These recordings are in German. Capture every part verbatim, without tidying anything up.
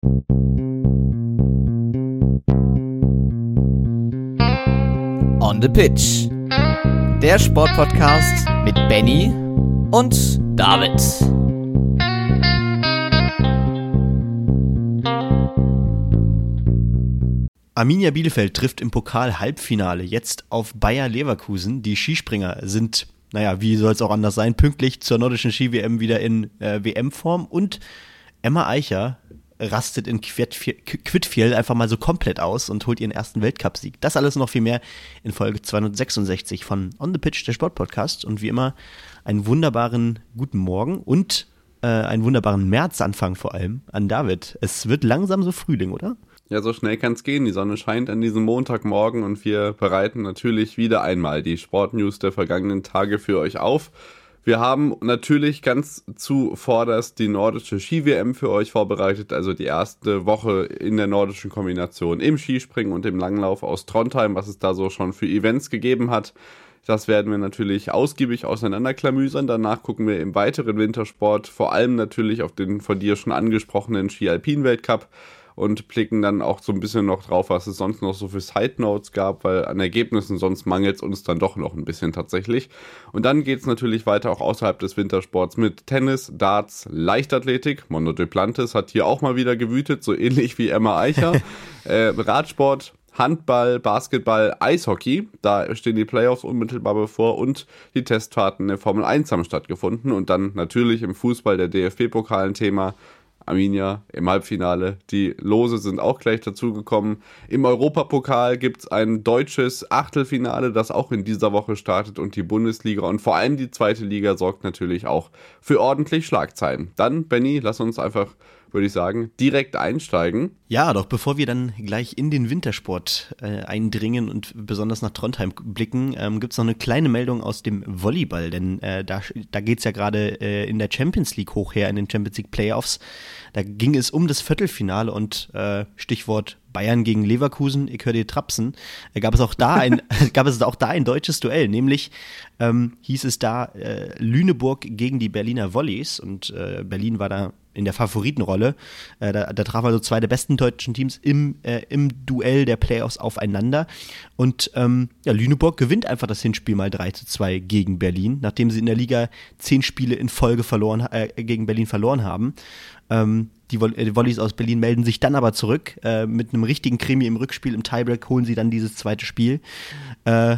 On the Pitch. Der Sportpodcast mit Benny und David. Arminia Bielefeld trifft im Pokal-Halbfinale jetzt auf Bayer Leverkusen. Die Skispringer sind, naja, wie soll es auch anders sein, pünktlich zur nordischen Ski-W M wieder in äh, W M-Form. Und Emma Eicher rastet in Kvitfjell einfach mal so komplett aus und holt ihren ersten Weltcupsieg. Das alles noch viel mehr in Folge zweihundertsechsundsechzig von On the Pitch, der Sportpodcast. Und wie immer einen wunderbaren guten Morgen und äh, einen wunderbaren Märzanfang vor allem an David. Es wird langsam so Frühling, oder? Ja, so schnell kann es gehen. Die Sonne scheint an diesem Montagmorgen und wir bereiten natürlich wieder einmal die Sportnews der vergangenen Tage für euch auf. Wir haben natürlich ganz zuvorderst die nordische Ski-W M für euch vorbereitet, also die erste Woche in der nordischen Kombination im Skispringen und im Langlauf aus Trondheim, was es da so schon für Events gegeben hat. Das werden wir natürlich ausgiebig auseinanderklamüsern. Danach gucken wir im weiteren Wintersport vor allem natürlich auf den von dir schon angesprochenen Ski-Alpin-Weltcup und blicken dann auch so ein bisschen noch drauf, was es sonst noch so für Side-Notes gab, weil an Ergebnissen sonst mangelt es uns dann doch noch ein bisschen tatsächlich. Und dann geht es natürlich weiter auch außerhalb des Wintersports mit Tennis, Darts, Leichtathletik. Mondo Duplantis hat hier auch mal wieder gewütet, so ähnlich wie Emma Eicher. äh, Radsport, Handball, Basketball, Eishockey, da stehen die Playoffs unmittelbar bevor und die Testfahrten der Formel eins haben stattgefunden. Und dann natürlich im Fußball der D F B-Pokal ein Thema. Arminia im Halbfinale. Die Lose sind auch gleich dazugekommen. Im Europapokal gibt es ein deutsches Achtelfinale, das auch in dieser Woche startet und die Bundesliga und vor allem die zweite Liga sorgt natürlich auch für ordentlich Schlagzeilen. Dann, Benny, lass uns einfach, würde ich sagen, direkt einsteigen. Ja, doch bevor wir dann gleich in den Wintersport äh, eindringen und besonders nach Trondheim blicken, ähm, gibt es noch eine kleine Meldung aus dem Volleyball, denn äh, da, da geht es ja gerade äh, in der Champions League hoch her, in den Champions League Playoffs. Da ging es um das Viertelfinale und äh, Stichwort Bayern gegen Leverkusen, ich höre dir trapsen, äh, gab es auch da ein gab es auch da ein deutsches Duell, nämlich ähm, hieß es da äh, Lüneburg gegen die Berliner Volleys und äh, Berlin war da in der Favoritenrolle. Äh, da, da trafen also zwei der besten deutschen Teams im, äh, im Duell der Playoffs aufeinander. Und ähm, ja, Lüneburg gewinnt einfach das Hinspiel mal drei zu zwei gegen Berlin, nachdem sie in der Liga zehn Spiele in Folge verloren, äh, gegen Berlin verloren haben. Ähm, die, Voll- die Volleys aus Berlin melden sich dann aber zurück. Äh, mit einem richtigen Krimi im Rückspiel, im Tiebreak holen sie dann dieses zweite Spiel. Äh,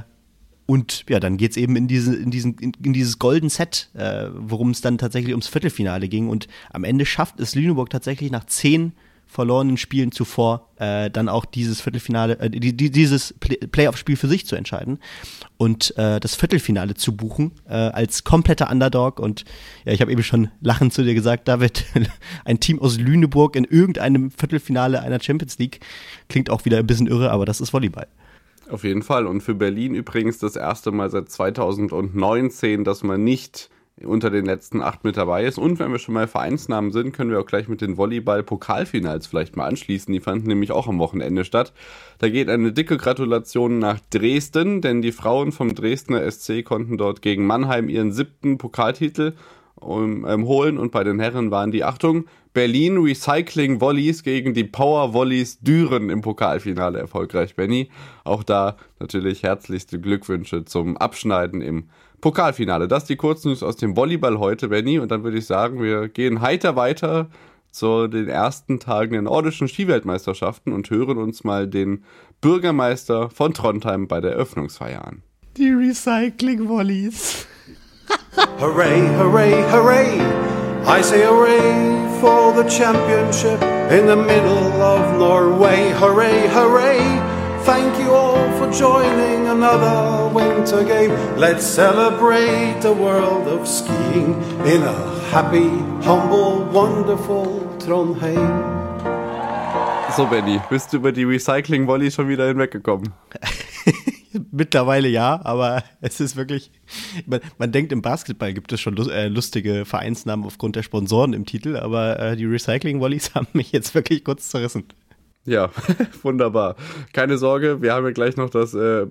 Und ja, dann geht's eben in, diese, in, diesen, in, in dieses Golden Set, äh, worum es dann tatsächlich ums Viertelfinale ging. Und am Ende schafft es Lüneburg tatsächlich nach zehn verlorenen Spielen zuvor äh, dann auch dieses Viertelfinale, äh, die, die, dieses Play- Playoff-Spiel für sich zu entscheiden und äh, das Viertelfinale zu buchen äh, als kompletter Underdog. Und ja, ich habe eben schon lachend zu dir gesagt, David, ein Team aus Lüneburg in irgendeinem Viertelfinale einer Champions League klingt auch wieder ein bisschen irre, aber das ist Volleyball. Auf jeden Fall. Und für Berlin übrigens das erste Mal seit zweitausendneunzehn, dass man nicht unter den letzten acht mit dabei ist. Und wenn wir schon mal Vereinsnamen sind, können wir auch gleich mit den Volleyball-Pokalfinals vielleicht mal anschließen. Die fanden nämlich auch am Wochenende statt. Da geht eine dicke Gratulation nach Dresden, denn die Frauen vom Dresdner S C konnten dort gegen Mannheim ihren siebten Pokaltitel um, ähm, holen. Und bei den Herren waren die, Achtung, Berlin Recycling Volleys gegen die Power Volleys Düren im Pokalfinale erfolgreich, Benny. Auch da natürlich herzlichste Glückwünsche zum Abschneiden im Pokalfinale. Das ist die Kurznews aus dem Volleyball heute, Benny. Und dann würde ich sagen, wir gehen heiter weiter zu den ersten Tagen der nordischen Skiweltmeisterschaften und hören uns mal den Bürgermeister von Trondheim bei der Eröffnungsfeier an. Die Recycling Volleys. Hooray, hooray, hooray! I say hooray for the championship in the middle of Norway. Hooray, hooray! Thank you all for joining another winter game. Let's celebrate the world of skiing in a happy, humble, wonderful Trondheim. So, Benny, bist du über die Recycling-Volley schon wieder hinweggekommen? Mittlerweile ja, aber es ist wirklich, man, man denkt, im Basketball gibt es schon lust, äh, lustige Vereinsnamen aufgrund der Sponsoren im Titel, aber äh, die Recycling-Volleys haben mich jetzt wirklich kurz zerrissen. Ja, wunderbar. Keine Sorge, wir haben ja gleich noch das äh,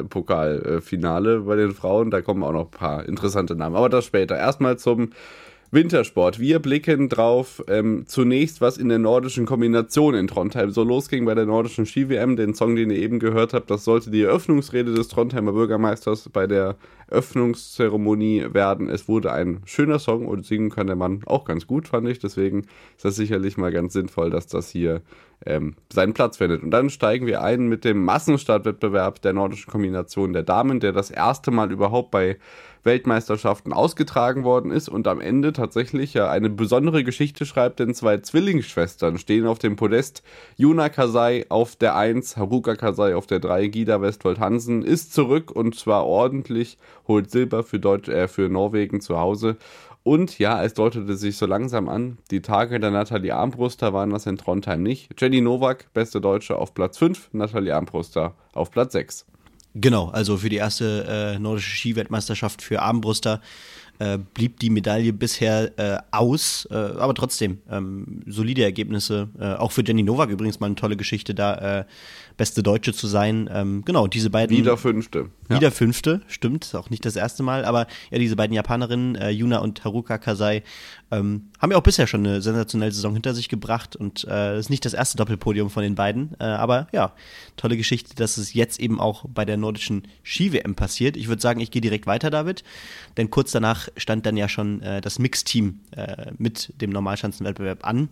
Basketball-Pokalfinale bei den Frauen. Da kommen auch noch ein paar interessante Namen, aber das später. Erstmal zum Wintersport. Wir blicken drauf, ähm, zunächst, was in der nordischen Kombination in Trondheim so losging bei der nordischen Ski-W M. Den Song, den ihr eben gehört habt, das sollte die Eröffnungsrede des Trondheimer Bürgermeisters bei der Öffnungszeremonie werden. Es wurde ein schöner Song und singen kann der Mann auch ganz gut, fand ich. Deswegen ist das sicherlich mal ganz sinnvoll, dass das hier ähm, seinen Platz findet. Und dann steigen wir ein mit dem Massenstartwettbewerb der nordischen Kombination der Damen, der das erste Mal überhaupt bei Weltmeisterschaften ausgetragen worden ist und am Ende tatsächlich ja eine besondere Geschichte schreibt, denn zwei Zwillingsschwestern stehen auf dem Podest. Juna Kasai auf der eins, Haruka Kasai auf der drei, Gida Westfold Hansen ist zurück und zwar ordentlich, holt Silber für, Deutsch, äh, für Norwegen zu Hause. Und ja, es deutete sich so langsam an, die Tage der Nathalie Armbruster waren das in Trondheim nicht. Jenny Nowak, beste Deutsche, auf Platz fünf, Nathalie Armbruster auf Platz sechs. Genau, also für die erste äh, nordische Skiweltmeisterschaft für Armbruster äh, blieb die Medaille bisher äh, aus, äh, aber trotzdem ähm, solide Ergebnisse. Äh, auch für Jenny Nowak übrigens mal eine tolle Geschichte, da äh, beste Deutsche zu sein. Ähm, genau, diese beiden. Wieder Fünfte. Wieder ja. Fünfte, stimmt, ist auch nicht das erste Mal, aber ja, diese beiden Japanerinnen, äh, Juna und Haruka Kasai, ähm, haben ja auch bisher schon eine sensationelle Saison hinter sich gebracht und äh, ist nicht das erste Doppelpodium von den beiden, äh, aber ja, tolle Geschichte, dass es jetzt eben auch bei der nordischen Ski-W M passiert. Ich würde sagen, ich gehe direkt weiter, David, denn kurz danach stand dann ja schon äh, das Mixteam äh, mit dem Normalschanzenwettbewerb an.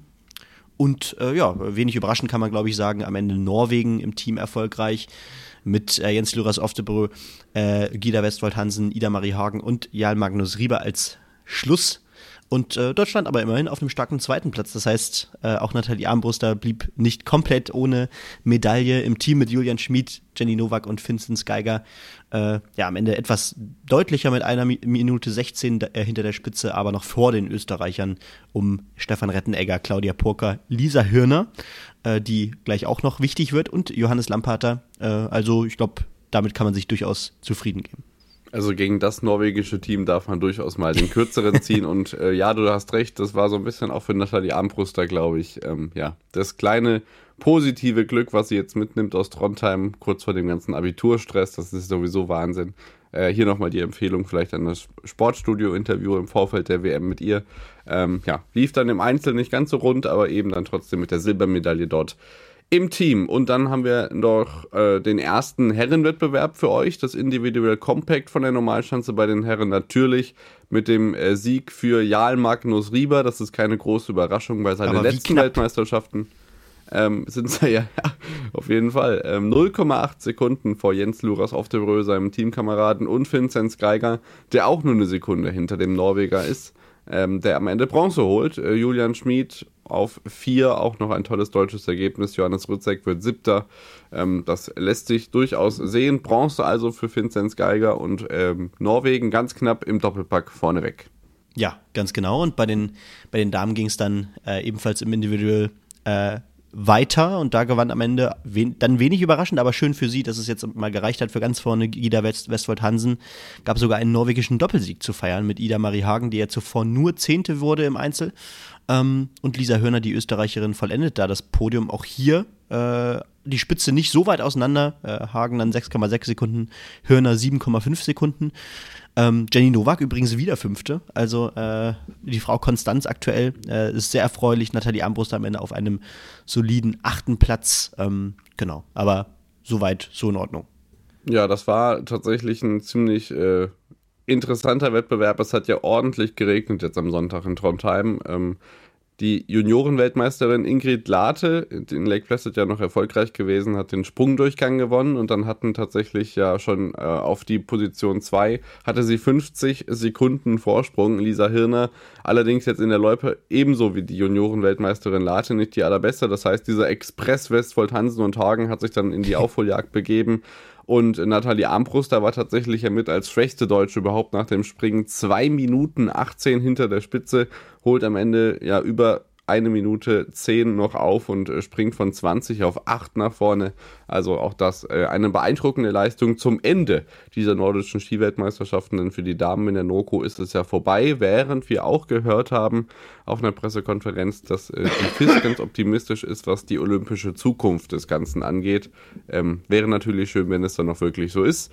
Und äh, ja, wenig überraschend kann man, glaube ich, sagen, am Ende Norwegen im Team erfolgreich mit äh, Jens Luras Oftebro, äh, Gida Westfold Hansen, Ida Marie Hagen und Jarl Magnus Rieber als Schluss. Und äh, Deutschland aber immerhin auf einem starken zweiten Platz. Das heißt, äh, auch Nathalie Armbruster blieb nicht komplett ohne Medaille im Team mit Julian Schmid, Jenny Nowak und Vincent Geiger. Äh, ja, am Ende etwas deutlicher mit einer Minute sechzehn äh, hinter der Spitze, aber noch vor den Österreichern um Stefan Rettenegger, Claudia Purker, Lisa Hirner, äh, die gleich auch noch wichtig wird, und Johannes Lampater. Äh, also ich glaube, damit kann man sich durchaus zufrieden geben. Also gegen das norwegische Team darf man durchaus mal den kürzeren ziehen und äh, ja, du hast recht, das war so ein bisschen auch für Nathalie Armbruster, glaube ich, ähm, ja, das kleine positive Glück, was sie jetzt mitnimmt aus Trondheim, kurz vor dem ganzen Abiturstress, das ist sowieso Wahnsinn. Äh, hier nochmal die Empfehlung vielleicht an das Sportstudio-Interview im Vorfeld der W M mit ihr. Ähm, ja, lief dann im Einzel nicht ganz so rund, aber eben dann trotzdem mit der Silbermedaille dort im Team. Und dann haben wir noch äh, den ersten Herrenwettbewerb für euch, das Individual Compact von der Normalschanze bei den Herren, natürlich mit dem äh, Sieg für Jarl Magnus Rieber. Das ist keine große Überraschung bei seinen letzten Weltmeisterschaften. Ähm, sind sie ja, ja, auf jeden Fall. Ähm, null Komma acht Sekunden vor Jens Luras Oftebro, seinem Teamkameraden, und Vincent Geiger, der auch nur eine Sekunde hinter dem Norweger ist, ähm, der am Ende Bronze holt. Äh, Julian Schmid auf vier, auch noch ein tolles deutsches Ergebnis. Johannes Rützek wird Siebter. Ähm, das lässt sich durchaus sehen. Bronze also für Vincent Geiger und ähm, Norwegen ganz knapp im Doppelpack vorneweg. Ja, ganz genau. Und bei den, bei den Damen ging es dann äh, ebenfalls im Individual äh, weiter, und da gewann am Ende wen, dann wenig überraschend, aber schön für sie, dass es jetzt mal gereicht hat für ganz vorne Ida West, Westfold Hansen. Gab sogar einen norwegischen Doppelsieg zu feiern mit Ida Marie Hagen, die ja zuvor nur Zehnte wurde im Einzel. Ähm, und Lisa Hirner, die Österreicherin, vollendet da das Podium. Auch hier äh, die Spitze nicht so weit auseinander. Äh, Hagen dann sechs Komma sechs Sekunden, Hirner sieben Komma fünf Sekunden. Ähm, Jenny Nowak übrigens wieder Fünfte. Also äh, die Frau Konstanz aktuell äh, ist sehr erfreulich. Nathalie Armbruster am Ende auf einem soliden achten Platz. Ähm, genau, aber soweit, so in Ordnung. Ja, das war tatsächlich ein ziemlich äh, interessanter Wettbewerb. Es hat ja ordentlich geregnet jetzt am Sonntag in Trondheim. Ähm, Die Juniorenweltmeisterin Ingrid Late, in Lake Placid ja noch erfolgreich gewesen, hat den Sprungdurchgang gewonnen, und dann hatten tatsächlich ja schon äh, auf die Position zwei, hatte sie fünfzig Sekunden Vorsprung. Lisa Hirner allerdings jetzt in der Loipe ebenso wie die Juniorenweltmeisterin Late nicht die allerbeste. Das heißt, dieser Express Westfold Hansen und Hagen hat sich dann in die Aufholjagd begeben. Und Nathalie Armbruster war tatsächlich ja mit als schwächste Deutsche überhaupt nach dem Springen zwei Minuten achtzehn hinter der Spitze, holt am Ende ja über eine Minute zehn noch auf und äh, springt von zwanzig auf acht nach vorne. Also auch das äh, eine beeindruckende Leistung zum Ende dieser nordischen Skiweltmeisterschaften, denn für die Damen in der NOKO ist es ja vorbei, während wir auch gehört haben auf einer Pressekonferenz, dass äh, die F I S ganz optimistisch ist, was die olympische Zukunft des Ganzen angeht. Ähm, wäre natürlich schön, wenn es dann noch wirklich so ist.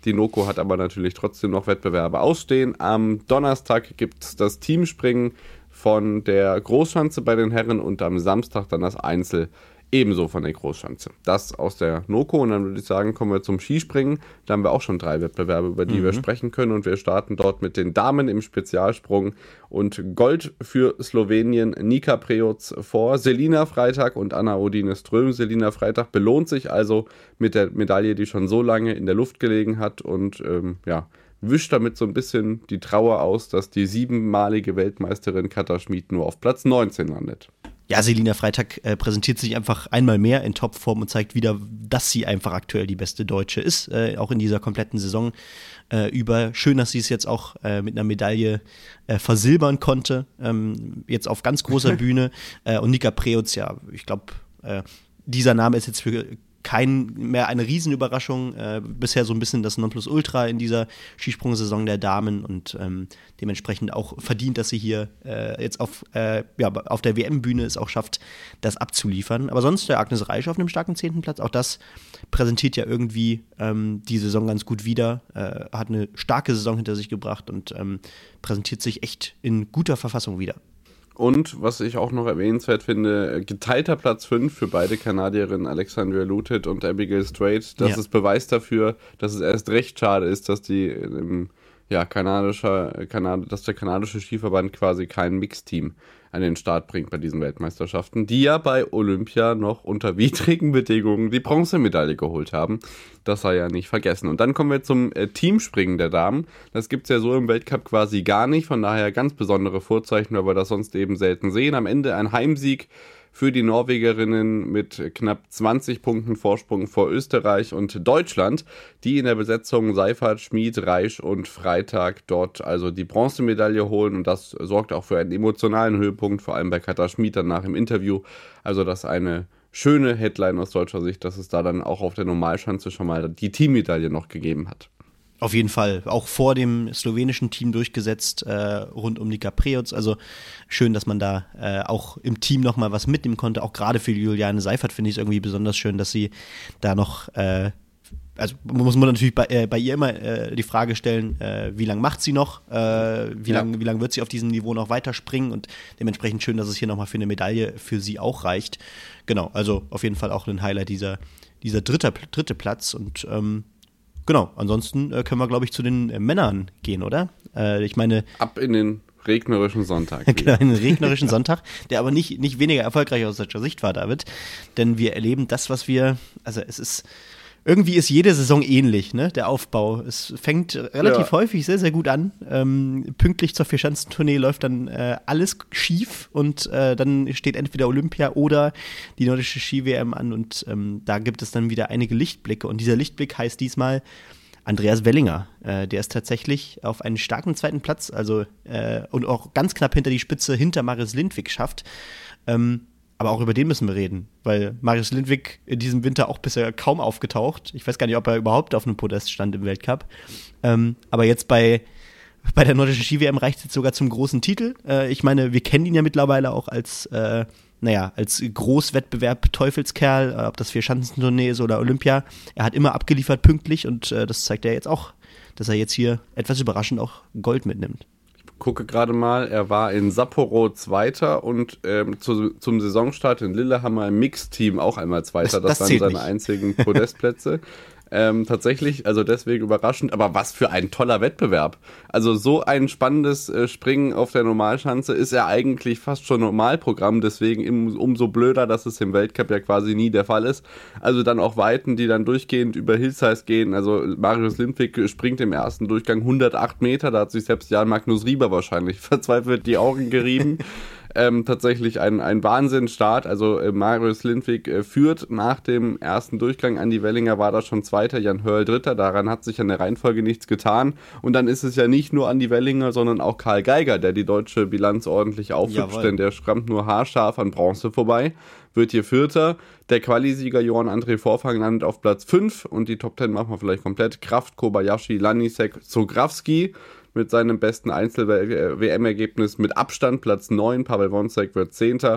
Die Noko hat aber natürlich trotzdem noch Wettbewerbe ausstehen. Am Donnerstag gibt es das Teamspringen von der Großschanze bei den Herren und am Samstag dann das Einzel ebenso von der Großschanze. Das aus der Noko, und dann würde ich sagen, kommen wir zum Skispringen. Da haben wir auch schon drei Wettbewerbe, über die mhm. wir sprechen können, und wir starten dort mit den Damen im Spezialsprung und Gold für Slowenien Nika Preoc vor Selina Freitag und Anna Odine Ström. Selina Freitag belohnt sich also mit der Medaille, die schon so lange in der Luft gelegen hat, und ähm, ja, wischt damit so ein bisschen die Trauer aus, dass die siebenmalige Weltmeisterin Katja Schmid nur auf Platz neunzehn landet. Ja, Selina Freitag äh, präsentiert sich einfach einmal mehr in Topform und zeigt wieder, dass sie einfach aktuell die beste Deutsche ist, äh, auch in dieser kompletten Saison äh, über. Schön, dass sie es jetzt auch äh, mit einer Medaille äh, versilbern konnte, ähm, jetzt auf ganz großer Bühne. Äh, und Nika Preoc, ja, ich glaube, äh, dieser Name ist jetzt für kein mehr eine Riesenüberraschung, äh, bisher so ein bisschen das Nonplusultra in dieser Skisprungsaison der Damen, und ähm, dementsprechend auch verdient, dass sie hier äh, jetzt auf, äh, ja, auf der W M-Bühne es auch schafft, das abzuliefern. Aber sonst der Agnes Reisch auf einem starken zehnten Platz, auch das präsentiert ja irgendwie ähm, die Saison ganz gut wieder, äh, hat eine starke Saison hinter sich gebracht und ähm, präsentiert sich echt in guter Verfassung wieder. Und was ich auch noch erwähnenswert finde, geteilter Platz fünf für beide Kanadierinnen Alexandria Lutet und Abigail Strait. Das ja. ist Beweis dafür, dass es erst recht schade ist, dass die im, ja, kanadischer, Kanad, dass der kanadische Skiverband quasi kein Mixteam an den Start bringt bei diesen Weltmeisterschaften, die ja bei Olympia noch unter widrigen Bedingungen die Bronzemedaille geholt haben. Das sei ja nicht vergessen. Und dann kommen wir zum äh, Teamspringen der Damen. Das gibt es ja so im Weltcup quasi gar nicht, von daher ganz besondere Vorzeichen, weil wir das sonst eben selten sehen. Am Ende ein Heimsieg für die Norwegerinnen mit knapp zwanzig Punkten Vorsprung vor Österreich und Deutschland, die in der Besetzung Seiffert, Schmid, Reisch und Freitag dort also die Bronzemedaille holen, und das sorgt auch für einen emotionalen Höhepunkt, vor allem bei Katja Schmid danach im Interview. Also das ist eine schöne Headline aus deutscher Sicht, dass es da dann auch auf der Normalschanze schon mal die Teammedaille noch gegeben hat. Auf jeden Fall, auch vor dem slowenischen Team durchgesetzt, äh, rund um Nika Preoc. Also schön, dass man da äh, auch im Team nochmal was mitnehmen konnte. Auch gerade für Juliane Seiffert finde ich es irgendwie besonders schön, dass sie da noch, äh, also muss man natürlich bei, äh, bei ihr immer äh, die Frage stellen, äh, wie lange macht sie noch, äh, wie ja. lange wie lang wird sie auf diesem Niveau noch weiterspringen, und dementsprechend schön, dass es hier nochmal für eine Medaille für sie auch reicht. Genau, also auf jeden Fall auch ein Highlight dieser, dieser dritte, dritte Platz, und ähm, genau, ansonsten äh, können wir, glaube ich, zu den äh, Männern gehen, oder? Äh, ich meine... Ab in den regnerischen Sonntag. Genau, in den regnerischen Sonntag, der aber nicht, nicht weniger erfolgreich aus deutscher Sicht war, David. Denn wir erleben das, was wir... Also es ist... Irgendwie ist jede Saison ähnlich, ne, der Aufbau. Es fängt relativ ja. häufig sehr, sehr gut an. Ähm, pünktlich zur Vierschanzentournee läuft dann äh, alles schief, und äh, dann steht entweder Olympia oder die nordische Ski-W M an, und ähm, da gibt es dann wieder einige Lichtblicke. Und dieser Lichtblick heißt diesmal Andreas Wellinger. Äh, der ist tatsächlich auf einen starken zweiten Platz, also äh, und auch ganz knapp hinter die Spitze hinter Marius Lindvik schafft. Ähm, Aber auch über den müssen wir reden, weil Marius Lindvik in diesem Winter auch bisher kaum aufgetaucht. Ich weiß gar nicht, ob er überhaupt auf einem Podest stand im Weltcup. Ähm, aber jetzt bei, bei der nordischen Ski-W M reicht es jetzt sogar zum großen Titel. Äh, ich meine, wir kennen ihn ja mittlerweile auch als, äh, naja, als Großwettbewerb Teufelskerl, äh, ob das Vierschanzentournee ist oder Olympia. Er hat immer abgeliefert pünktlich, und äh, das zeigt er jetzt auch, dass er jetzt hier etwas überraschend auch Gold mitnimmt. Gucke gerade mal, er war in Sapporo Zweiter und ähm, zu, zum Saisonstart in Lillehammer im Mixteam auch einmal Zweiter. Das, das waren seine nicht. einzigen Podestplätze. Ähm, tatsächlich, also deswegen überraschend, aber was für ein toller Wettbewerb. Also so ein spannendes äh, Springen auf der Normalschanze ist ja eigentlich fast schon Normalprogramm, deswegen im, umso blöder, dass es im Weltcup ja quasi nie der Fall ist. Also dann auch Weiten, die dann durchgehend über Hillsize gehen. Also Marius Lindvik springt im ersten Durchgang hundertacht Meter, da hat sich selbst Jan Magnus Rieber wahrscheinlich verzweifelt die Augen gerieben. Ähm, tatsächlich ein, ein Wahnsinnsstart. Also äh, Marius Lindvik äh, führt nach dem ersten Durchgang. Andi Wellinger war da schon Zweiter, Jan Hörl Dritter. Daran hat sich an der Reihenfolge nichts getan. Und dann ist es ja nicht nur Andi Wellinger, sondern auch Karl Geiger, der die deutsche Bilanz ordentlich aufhübscht, denn der schrammt nur haarscharf an Bronze vorbei, wird hier Vierter. Der Qualisieger Johann André Vorfang landet auf Platz fünf, und die Top Ten machen wir vielleicht komplett. Kraft, Kobayashi, Lanisek, Zograwski mit seinem besten Einzel-W M-Ergebnis mit Abstand Platz neun. Pavel Wonsek wird Zehnter.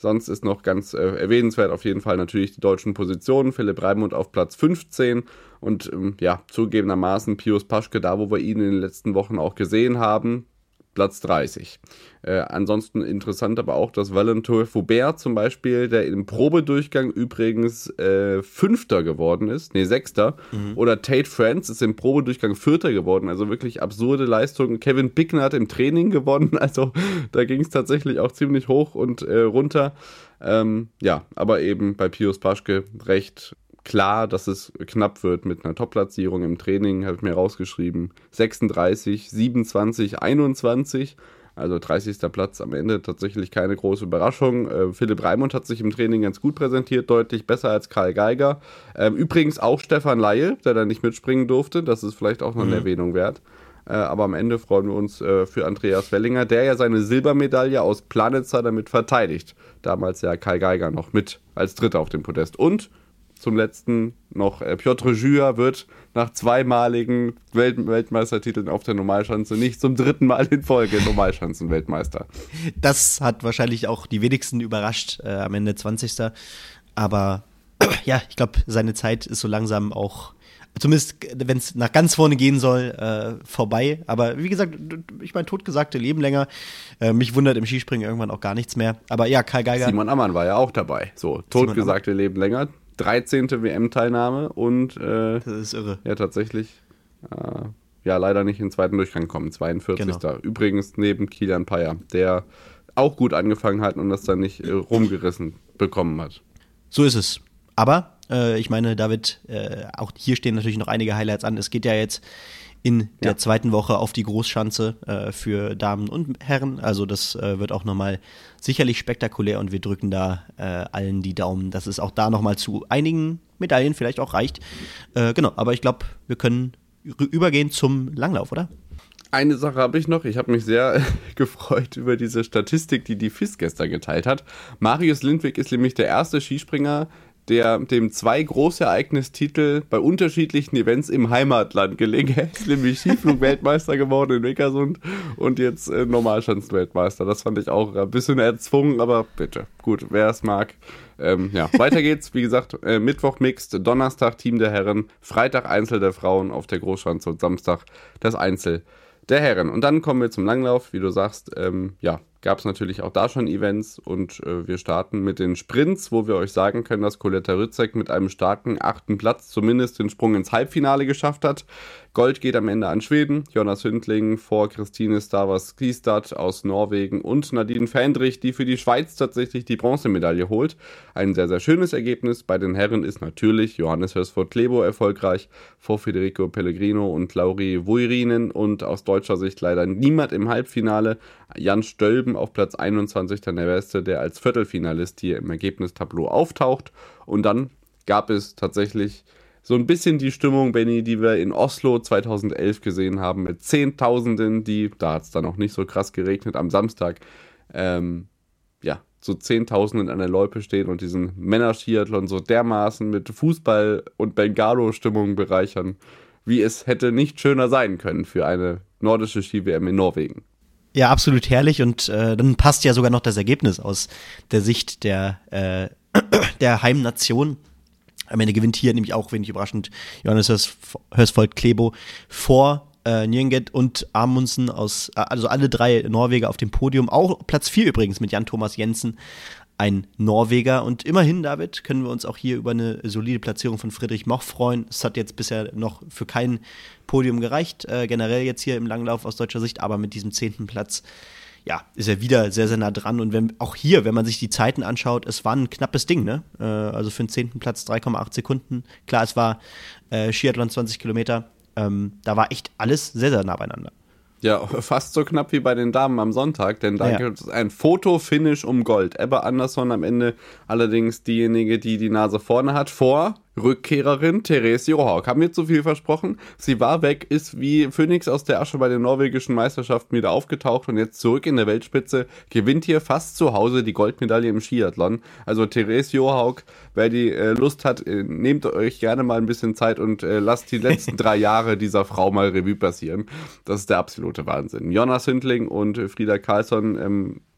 Sonst ist noch ganz äh, erwähnenswert auf jeden Fall natürlich die deutschen Positionen. Philipp Raimund auf Platz fünfzehn und ähm, ja, zugegebenermaßen Pius Paschke, da wo wir ihn in den letzten Wochen auch gesehen haben, Platz dreißig. Äh, ansonsten interessant aber auch, dass Valentin Faubert zum Beispiel, der im Probedurchgang übrigens äh, Fünfter geworden ist, nee, Sechster, mhm. oder Tate France ist im Probedurchgang Vierter geworden, also wirklich absurde Leistungen. Kevin Bickner hat im Training gewonnen, also da ging es tatsächlich auch ziemlich hoch und äh, runter. Ähm, ja, aber eben bei Pius Paschke recht klar, dass es knapp wird mit einer Top-Platzierung im Training, habe ich mir rausgeschrieben, sechsunddreißig, siebenundzwanzig, einundzwanzig, also dreißigster Platz am Ende, tatsächlich keine große Überraschung. Äh, Philipp Raimund hat sich im Training ganz gut präsentiert, deutlich besser als Karl Geiger. Ähm, übrigens auch Stefan Laie, der da nicht mitspringen durfte, das ist vielleicht auch noch eine mhm. Erwähnung wert. Äh, aber am Ende freuen wir uns äh, für Andreas Wellinger, der ja seine Silbermedaille aus Planitza damit verteidigt. Damals ja Karl Geiger noch mit als Dritter auf dem Podest. Und zum letzten noch äh, Piotr Jura wird nach zweimaligen Welt- Weltmeistertiteln auf der Normalschanze nicht zum dritten Mal in Folge Normalschanzenweltmeister. Das hat wahrscheinlich auch die wenigsten überrascht, äh, am Ende zwanzigster Aber ja, ich glaube, seine Zeit ist so langsam auch, zumindest wenn es nach ganz vorne gehen soll, äh, vorbei. Aber wie gesagt, ich meine, totgesagte leben länger. Äh, mich wundert im Skispringen irgendwann auch gar nichts mehr. Aber ja, Karl Geiger. Simon Ammann war ja auch dabei. So, totgesagte leben länger. dreizehnte W M-Teilnahme und äh, das ist irre. Ja, tatsächlich äh, ja leider nicht in den zweiten Durchgang kommen, zweiundvierzigster Genau. Übrigens neben Kilian Payer, der auch gut angefangen hat und das dann nicht äh, rumgerissen bekommen hat. So ist es. Aber äh, ich meine, David, äh, auch hier stehen natürlich noch einige Highlights an. Es geht ja jetzt in der ja. zweiten Woche auf die Großschanze äh, für Damen und Herren. Also das äh, wird auch nochmal sicherlich spektakulär und wir drücken da äh, allen die Daumen, dass es auch da nochmal zu einigen Medaillen vielleicht auch reicht. Äh, genau, aber ich glaube, wir können übergehen zum Langlauf, oder? Eine Sache habe ich noch. Ich habe mich sehr gefreut über diese Statistik, die die F I S gestern geteilt hat. Marius Lindwig ist nämlich der erste Skispringer, der dem zwei Großereignistitel bei unterschiedlichen Events im Heimatland gelegen. Er ist nämlich Skiflug-Weltmeister geworden in Vikersund und jetzt äh, Normalschanzen-Weltmeister. Das fand ich auch ein bisschen erzwungen, aber bitte, gut, wer es mag. Ähm, ja, weiter geht's, wie gesagt, äh, Mittwoch Mixed, Donnerstag Team der Herren, Freitag Einzel der Frauen auf der Großschanze und Samstag das Einzel der Herren. Und dann kommen wir zum Langlauf, wie du sagst, ähm, ja, gab es natürlich auch da schon Events und äh, wir starten mit den Sprints, wo wir euch sagen können, dass Coletta Rützek mit einem starken achten Platz zumindest den Sprung ins Halbfinale geschafft hat. Gold geht am Ende an Schweden, Jonas Hündling vor Christine Stavas-Skistad aus Norwegen und Nadine Fendrich, die für die Schweiz tatsächlich die Bronzemedaille holt. Ein sehr, sehr schönes Ergebnis. Bei den Herren ist natürlich Johannes Hörsford-Klebo erfolgreich vor Federico Pellegrino und Lauri Vuirinen und aus deutscher Sicht leider niemand im Halbfinale. Jan Stölben auf Platz einundzwanzig, der Beste, der als Viertelfinalist hier im Ergebnistableau auftaucht. Und dann gab es tatsächlich so ein bisschen die Stimmung, Benny, die wir in Oslo zweitausendelf gesehen haben, mit Zehntausenden, die, da hat es dann auch nicht so krass geregnet am Samstag, ähm, ja, so Zehntausenden an der Loipe stehen und diesen Männerskiathlon so dermaßen mit Fußball- und Bengalo-Stimmung bereichern, wie es hätte nicht schöner sein können für eine nordische Ski-W M in Norwegen. Ja, absolut herrlich und äh, dann passt ja sogar noch das Ergebnis aus der Sicht der, äh, der Heimnation. Am Ende gewinnt hier nämlich auch, wenig überraschend, Johannes Hørsford-Klebo vor äh, Njenged und Amundsen aus, also alle drei Norweger auf dem Podium. Auch Platz vier übrigens mit Jan Thomas Jensen, ein Norweger. Und immerhin, David, können wir uns auch hier über eine solide Platzierung von Friedrich Moch freuen. Es hat jetzt bisher noch für kein Podium gereicht, äh, generell jetzt hier im Langlauf aus deutscher Sicht, aber mit diesem zehnten Platz, ja, ist er wieder sehr, sehr nah dran. Und wenn, auch hier, wenn man sich die Zeiten anschaut, es war ein knappes Ding, ne? Äh, also für den zehnten Platz drei Komma acht Sekunden. Klar, es war äh, Skiathlon zwanzig Kilometer. Ähm, da war echt alles sehr, sehr nah beieinander. Ja, fast so knapp wie bei den Damen am Sonntag, denn da ja. gibt es ein Fotofinish um Gold. Ebba Andersson am Ende allerdings diejenige, die die Nase vorne hat, vor Rückkehrerin Therese Johaug. Haben wir zu viel versprochen? Sie war weg, ist wie Phönix aus der Asche bei den norwegischen Meisterschaften wieder aufgetaucht und jetzt zurück in der Weltspitze, gewinnt hier fast zu Hause die Goldmedaille im Skiathlon. Also Therese Johaug, wer die äh, Lust hat, äh, nehmt euch gerne mal ein bisschen Zeit und äh, lasst die letzten drei Jahre dieser Frau mal Revue passieren. Das ist der absolute Wahnsinn. Jonas Hündling und Frida Karlsson, ähm,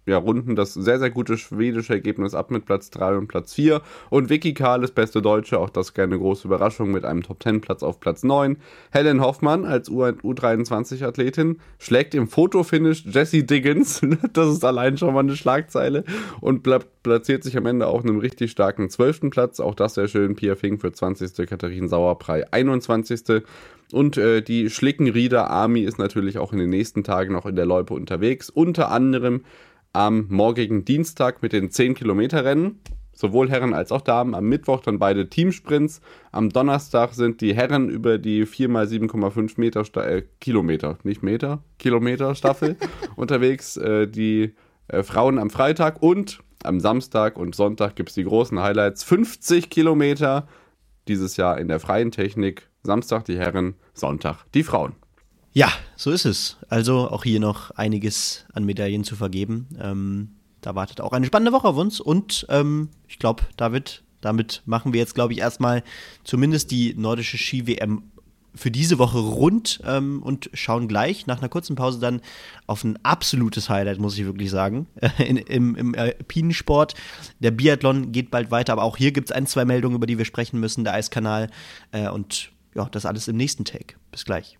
ja, runden das sehr, sehr gute schwedische Ergebnis ab mit Platz drei und Platz vier. Und Vicky Karl ist beste Deutsche, auch das keine große Überraschung, mit einem Top zehn Platz auf Platz neun. Helen Hoffmann als U dreiundzwanzig-Athletin schlägt im Fotofinish Jessie Diggins, das ist allein schon mal eine Schlagzeile, und platziert sich am Ende auf einem richtig starken zwölften Platz. Auch das sehr schön. Pia Fink für zwanzigste Katharin Sauerbrei einundzwanzigste Und äh, die Schlickenrieder Army ist natürlich auch in den nächsten Tagen noch in der Loipe unterwegs. Unter anderem am morgigen Dienstag mit den zehn Kilometer Rennen. Sowohl Herren als auch Damen. Am Mittwoch dann beide Teamsprints. Am Donnerstag sind die Herren über die vier mal sieben Komma fünf Meter Sta- äh, Kilometer, nicht Meter, Kilometer Staffel unterwegs. Äh, die äh, Frauen am Freitag und am Samstag und Sonntag gibt es die großen Highlights. fünfzig Kilometer dieses Jahr in der freien Technik. Samstag die Herren, Sonntag die Frauen. Ja, so ist es. Also auch hier noch einiges an Medaillen zu vergeben. Ähm, da wartet auch eine spannende Woche auf uns. Und ähm, ich glaube, David, damit machen wir jetzt, glaube ich, erstmal zumindest die nordische Ski-W M für diese Woche rund ähm, und schauen gleich nach einer kurzen Pause dann auf ein absolutes Highlight, muss ich wirklich sagen, in, im, im Alpinensport. Der Biathlon geht bald weiter, aber auch hier gibt es ein, zwei Meldungen, über die wir sprechen müssen, der Eiskanal äh, und ja, das alles im nächsten Take. Bis gleich.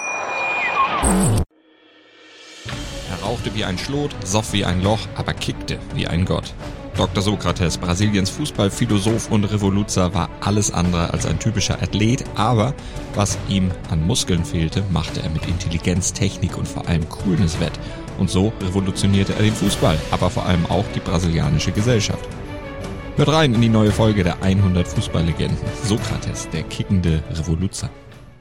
Er rauchte wie ein Schlot, soff wie ein Loch, aber kickte wie ein Gott. Doktor Sokrates, Brasiliens Fußballphilosoph und Revoluzer, war alles andere als ein typischer Athlet, aber was ihm an Muskeln fehlte, machte er mit Intelligenz, Technik und vor allem Coolness wett. Und so revolutionierte er den Fußball, aber vor allem auch die brasilianische Gesellschaft. Hört rein in die neue Folge der hundert Fußballlegenden. Sokrates, der kickende Revoluzer.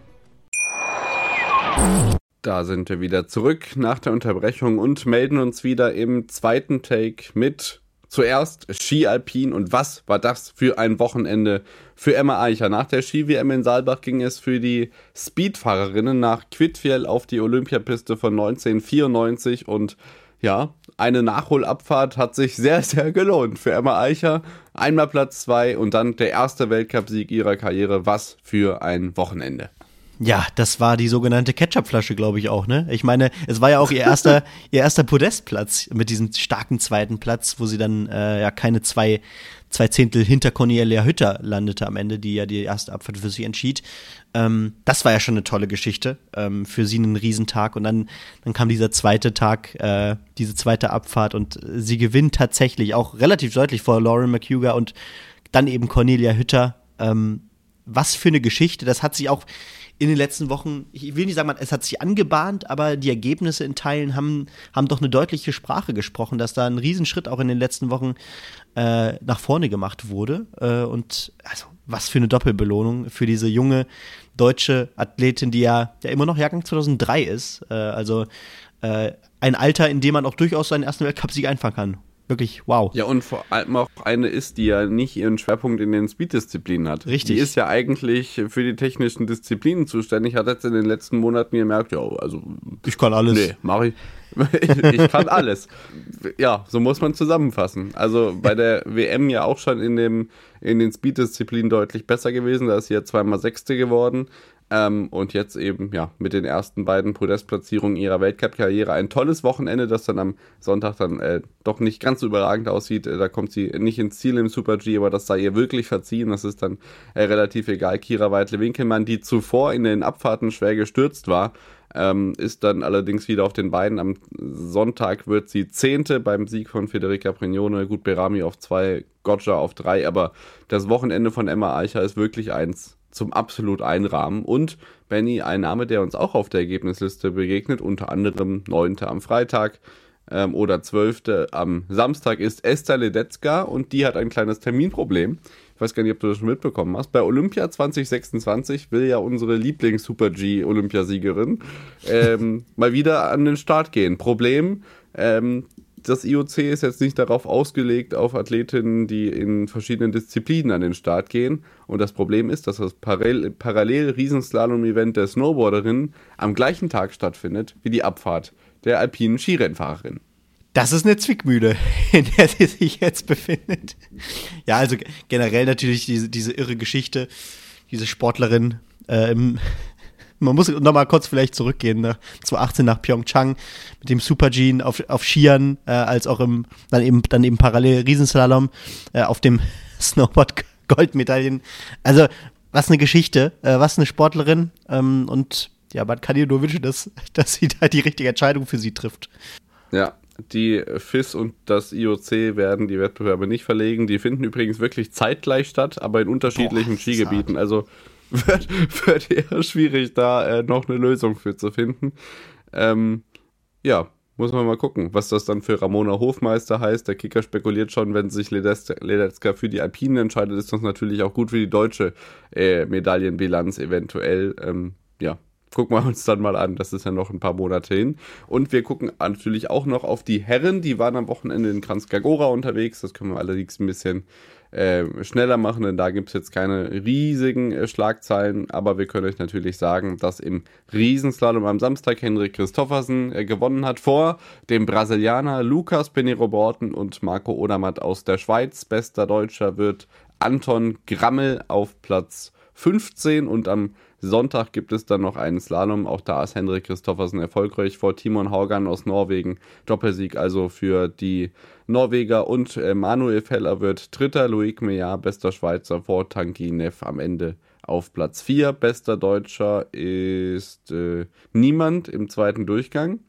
Da sind wir wieder zurück nach der Unterbrechung und melden uns wieder im zweiten Take mit zuerst Ski Alpin. Und was war das für ein Wochenende für Emma Eicher? Nach der Ski-W M in Saalbach ging es für die Speedfahrerinnen nach Kvitfjell auf die Olympiapiste von neunzehnhundertvierundneunzig und ja, eine Nachholabfahrt hat sich sehr, sehr gelohnt für Emma Eicher. Einmal Platz zwei und dann der erste Weltcupsieg ihrer Karriere. Was für ein Wochenende. Ja, das war die sogenannte Ketchupflasche, glaube ich auch, ne? Ich meine, es war ja auch ihr erster, ihr erster Podestplatz mit diesem starken zweiten Platz, wo sie dann äh, ja keine zwei, zwei Zehntel hinter Cornelia Hütter landete am Ende, die ja die erste Abfahrt für sie entschied. Ähm, das war ja schon eine tolle Geschichte, ähm, für sie ein Riesentag. Und dann, dann kam dieser zweite Tag, äh, diese zweite Abfahrt und sie gewinnt tatsächlich auch relativ deutlich vor Lauren McHugh und dann eben Cornelia Hütter. Ähm, was für eine Geschichte, das hat sich auch in den letzten Wochen, ich will nicht sagen, es hat sich angebahnt, aber die Ergebnisse in Teilen haben, haben doch eine deutliche Sprache gesprochen, dass da ein Riesenschritt auch in den letzten Wochen äh, nach vorne gemacht wurde. Äh, und also was für eine Doppelbelohnung für diese junge deutsche Athletin, die ja, ja immer noch Jahrgang zweitausenddrei ist. Äh, also äh, ein Alter, in dem man auch durchaus seinen ersten Weltcupsieg einfangen kann. Wirklich, wow. Ja, und vor allem auch eine ist, die ja nicht ihren Schwerpunkt in den Speed-Disziplinen hat. Richtig. Die ist ja eigentlich für die technischen Disziplinen zuständig, hat jetzt in den letzten Monaten gemerkt, ja, also ich kann alles. Nee, mach ich. ich, ich kann alles. Ja, so muss man zusammenfassen. Also bei der W M ja auch schon in, dem, in den Speed-Disziplinen deutlich besser gewesen, da ist sie ja zweimal Sechste geworden. Ähm, und jetzt eben, ja, mit den ersten beiden Podestplatzierungen ihrer Weltcup-Karriere ein tolles Wochenende, das dann am Sonntag dann äh, doch nicht ganz so überragend aussieht. Äh, da kommt sie nicht ins Ziel im Super-G, aber das sei ihr wirklich verziehen. Das ist dann äh, relativ egal. Kira Weidle-Winkelmann, die zuvor in den Abfahrten schwer gestürzt war, ähm, ist dann allerdings wieder auf den Beinen. Am Sonntag wird sie Zehnte beim Sieg von Federica Brignone. Gut, Berami auf zwei, Gotcha auf drei, aber das Wochenende von Emma Eicher ist wirklich eins zum absolut einrahmen. Und Benny, ein Name, der uns auch auf der Ergebnisliste begegnet, unter anderem neunte am Freitag ähm, oder zwölfte am Samstag, ist Esther Ledetzka und die hat ein kleines Terminproblem. Ich weiß gar nicht, ob du das schon mitbekommen hast. Bei Olympia zwanzig sechsundzwanzig will ja unsere Lieblings-Super-G-Olympiasiegerin ähm, mal wieder an den Start gehen. Problem, ähm, das I O C ist jetzt nicht darauf ausgelegt, auf Athletinnen, die in verschiedenen Disziplinen an den Start gehen. Und das Problem ist, dass das Parallel- Parallel-Riesenslalom-Event der Snowboarderinnen am gleichen Tag stattfindet wie die Abfahrt der alpinen Skirennfahrerin. Das ist eine Zwickmühle, in der sie sich jetzt befindet. Ja, also generell natürlich diese, diese irre Geschichte, diese Sportlerin äh, im Man muss noch mal kurz vielleicht zurückgehen, ne? zweitausendachtzehn nach Pyeongchang mit dem Super-G auf, auf Skiern, äh, als auch im, dann eben, dann eben parallel Riesenslalom, äh, auf dem Snowboard Goldmedaillen. Also, was eine Geschichte, äh, was eine Sportlerin, ähm, und ja, man kann ihr nur wünschen, dass, dass sie da die richtige Entscheidung für sie trifft. Ja, die F I S und das I O C werden die Wettbewerbe nicht verlegen. Die finden übrigens wirklich zeitgleich statt, aber in unterschiedlichen Boah, Skigebieten. Also wird, wird eher schwierig, da äh, noch eine Lösung für zu finden. Ähm, ja, muss man mal gucken, was das dann für Ramona Hofmeister heißt. Der Kicker spekuliert schon, wenn sich Ledetzka für die Alpinen entscheidet, ist das natürlich auch gut für die deutsche äh, Medaillenbilanz eventuell. Ähm, ja, gucken wir uns dann mal an. Das ist ja noch ein paar Monate hin. Und wir gucken natürlich auch noch auf die Herren. Die waren am Wochenende in Kranjska Gora unterwegs. Das können wir allerdings ein bisschen äh, schneller machen, denn da gibt es jetzt keine riesigen äh, Schlagzeilen. Aber wir können euch natürlich sagen, dass im Riesenslalom am Samstag Henrik Christoffersen äh, gewonnen hat vor dem Brasilianer Lucas Pinheiro-Borten und Marco Odermatt aus der Schweiz. Bester Deutscher wird Anton Grammel auf Platz fünfzehn und am Sonntag gibt es dann noch einen Slalom. Auch da ist Henrik Christoffersen erfolgreich vor Timon Haugan aus Norwegen. Doppelsieg also für die Norweger und äh, Manuel Feller wird Dritter. Loic Meillard, bester Schweizer, vor Tanguy Neff am Ende auf Platz vier. Bester Deutscher ist äh, niemand im zweiten Durchgang.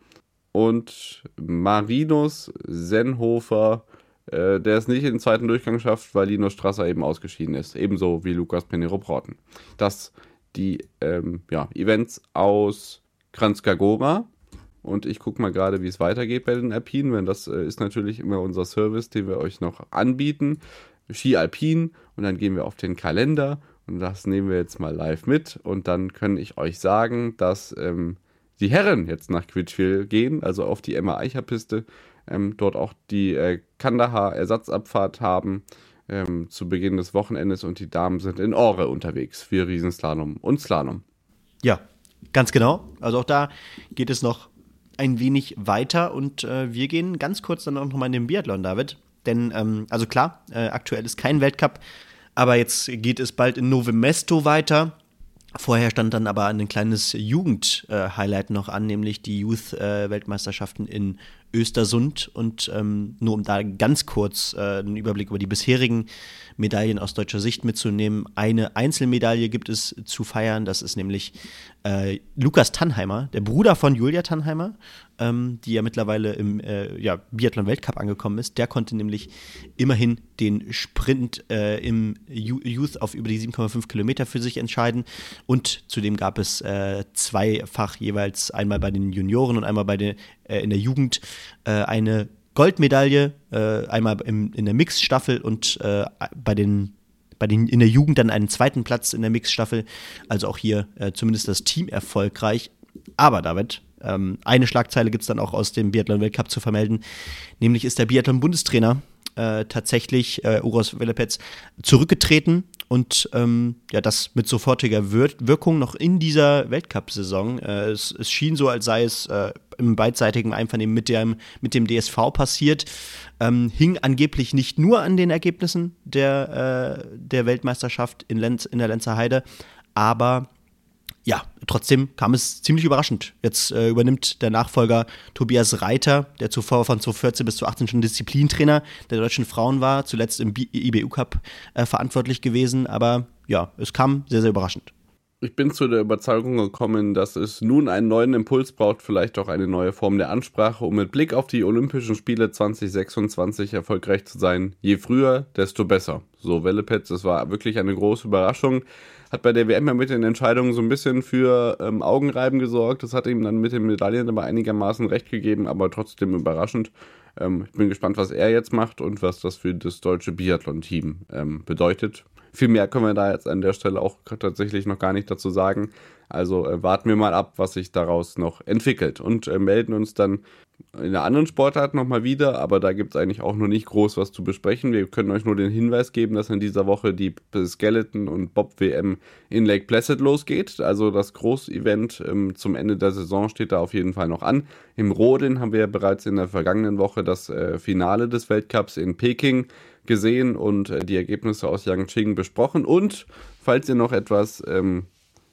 Und Marinus Senhofer, äh, der es nicht in den zweiten Durchgang schafft, weil Linus Strasser eben ausgeschieden ist. Ebenso wie Lucas Pinheiro-Borten. Das die ähm, ja, Events aus Kranjska Gora. Und ich gucke mal gerade, wie es weitergeht bei den Alpinen, denn das äh, ist natürlich immer unser Service, den wir euch noch anbieten. Ski Alpin, und dann gehen wir auf den Kalender und das nehmen wir jetzt mal live mit und dann kann ich euch sagen, dass ähm, die Herren jetzt nach Quidfiel gehen, also auf die Emma-Eicher-Piste, ähm, dort auch die äh, Kandahar-Ersatzabfahrt haben Ähm, zu Beginn des Wochenendes und die Damen sind in Åre unterwegs für Riesenslalom und Slalom. Ja, ganz genau. Also auch da geht es noch ein wenig weiter und äh, wir gehen ganz kurz dann auch nochmal in den Biathlon, David. Denn, ähm, also klar, äh, aktuell ist kein Weltcup, aber jetzt geht es bald in Novo Mesto weiter. Vorher stand dann aber ein kleines Jugend-Highlight äh, noch an, nämlich die Youth-Weltmeisterschaften äh, in Östersund. Und ähm, nur um da ganz kurz äh, einen Überblick über die bisherigen Medaillen aus deutscher Sicht mitzunehmen. Eine Einzelmedaille gibt es zu feiern, das ist nämlich äh, Lukas Tannheimer, der Bruder von Julia Tannheimer, ähm, die ja mittlerweile im äh, ja, Biathlon-Weltcup angekommen ist. Der konnte nämlich immerhin den Sprint äh, im Youth auf über die sieben Komma fünf Kilometer für sich entscheiden. Und zudem gab es äh, zweifach jeweils einmal bei den Junioren und einmal bei den, äh, in der Jugend äh, eine Goldmedaille, äh, einmal im, in der Mixstaffel und äh, bei den bei den in der Jugend dann einen zweiten Platz in der Mixstaffel. Also auch hier äh, zumindest das Team erfolgreich. Aber David, ähm, eine Schlagzeile gibt es dann auch aus dem Biathlon-Weltcup zu vermelden. Nämlich ist der Biathlon-Bundestrainer äh, tatsächlich, äh, Uros Velepets, zurückgetreten. Und ähm, ja, das mit sofortiger Wir- Wirkung noch in dieser Weltcup-Saison. Äh, es, es schien so, als sei es äh, im beidseitigen Einvernehmen mit dem, mit dem D S V passiert. Ähm, hing angeblich nicht nur an den Ergebnissen der, äh, der Weltmeisterschaft in, Lenz, in der Lenzer Heide, aber ja, trotzdem kam es ziemlich überraschend. Jetzt äh, übernimmt der Nachfolger Tobias Reiter, der zuvor von zweitausendvierzehn bis zweitausendachtzehn schon Disziplintrainer der deutschen Frauen war, zuletzt im I B U-Cup äh, verantwortlich gewesen. Aber ja, es kam sehr, sehr überraschend. Ich bin zu der Überzeugung gekommen, dass es nun einen neuen Impuls braucht, vielleicht auch eine neue Form der Ansprache, um mit Blick auf die Olympischen Spiele zwanzig sechsundzwanzig erfolgreich zu sein. Je früher, desto besser. So Velepets, das war wirklich eine große Überraschung. Hat bei der W M ja mit den Entscheidungen so ein bisschen für ähm, Augenreiben gesorgt. Das hat ihm dann mit den Medaillen aber einigermaßen recht gegeben, aber trotzdem überraschend. Ähm, ich bin gespannt, was er jetzt macht und was das für das deutsche Biathlon-Team ähm, bedeutet. Viel mehr können wir da jetzt an der Stelle auch tatsächlich noch gar nicht dazu sagen. Also äh, warten wir mal ab, was sich daraus noch entwickelt und äh, melden uns dann in einer anderen Sportart nochmal wieder, aber da gibt es eigentlich auch noch nicht groß was zu besprechen. Wir können euch nur den Hinweis geben, dass in dieser Woche die Skeleton- und Bob-W M in Lake Placid losgeht. Also das Großevent ähm, zum Ende der Saison steht da auf jeden Fall noch an. Im Rodeln haben wir ja bereits in der vergangenen Woche das äh, Finale des Weltcups in Peking gesehen und äh, die Ergebnisse aus Yangqing besprochen. Und falls ihr noch etwas ähm,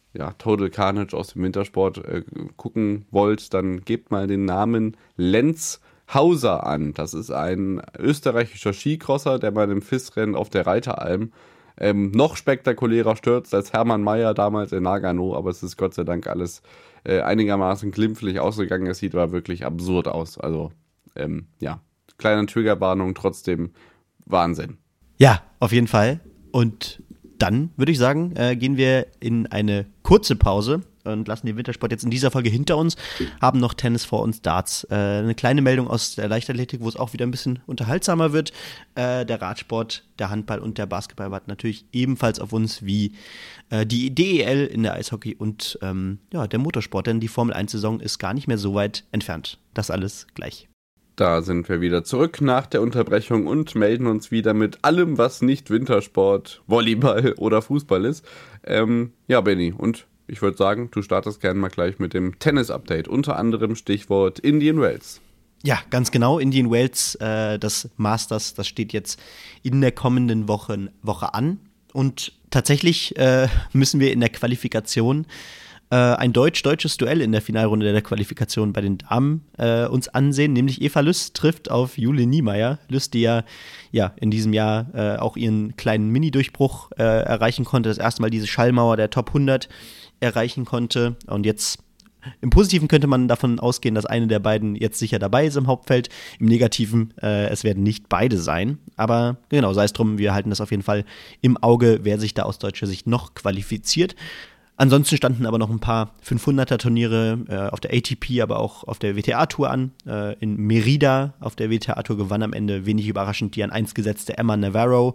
ja, Total Carnage aus dem Wintersport äh, gucken wollt, dann gebt mal den Namen Lenz Hauser an. Das ist ein österreichischer Skicrosser, der bei einem F I S-Rennen auf der Reiteralm ähm, noch spektakulärer stürzt als Hermann Mayer damals in Nagano, aber es ist Gott sei Dank alles äh, einigermaßen glimpflich ausgegangen. Es sieht aber wirklich absurd aus. Also, ähm, ja, kleine Triggerwarnung, trotzdem Wahnsinn. Ja, auf jeden Fall. Und dann würde ich sagen, äh, gehen wir in eine kurze Pause und lassen den Wintersport jetzt in dieser Folge hinter uns, haben noch Tennis vor uns, Darts. Äh, eine kleine Meldung aus der Leichtathletik, wo es auch wieder ein bisschen unterhaltsamer wird. Äh, der Radsport, der Handball und der Basketball warten natürlich ebenfalls auf uns wie äh, die D E L in der Eishockey und ähm, ja, der Motorsport, denn die Formel eins Saison ist gar nicht mehr so weit entfernt. Das alles gleich. Da sind wir wieder zurück nach der Unterbrechung und melden uns wieder mit allem, was nicht Wintersport, Volleyball oder Fußball ist. Ähm, ja, Benni, und ich würde sagen, du startest gerne mal gleich mit dem Tennis-Update. Unter anderem Stichwort Indian Wells. Ja, ganz genau. Indian Wells, äh, das Masters, das steht jetzt in der kommenden Woche, Woche an. Und tatsächlich äh, müssen wir in der Qualifikation Äh, ein deutsch-deutsches Duell in der Finalrunde der Qualifikation bei den Damen äh, uns ansehen, nämlich Eva Lüss trifft auf Jule Niemeyer. Lüss, die ja, ja in diesem Jahr äh, auch ihren kleinen Mini-Durchbruch äh, erreichen konnte, das erste Mal diese Schallmauer der Top hundert erreichen konnte. Und jetzt im Positiven könnte man davon ausgehen, dass eine der beiden jetzt sicher dabei ist im Hauptfeld. Im Negativen, äh, es werden nicht beide sein. Aber genau, sei es drum, wir halten das auf jeden Fall im Auge, wer sich da aus deutscher Sicht noch qualifiziert. Ansonsten standen aber noch ein paar fünfhunderter-Turniere äh, auf der A T P, aber auch auf der W T A-Tour an. Äh, in Merida auf der W T A-Tour gewann am Ende wenig überraschend die an eins gesetzte Emma Navarro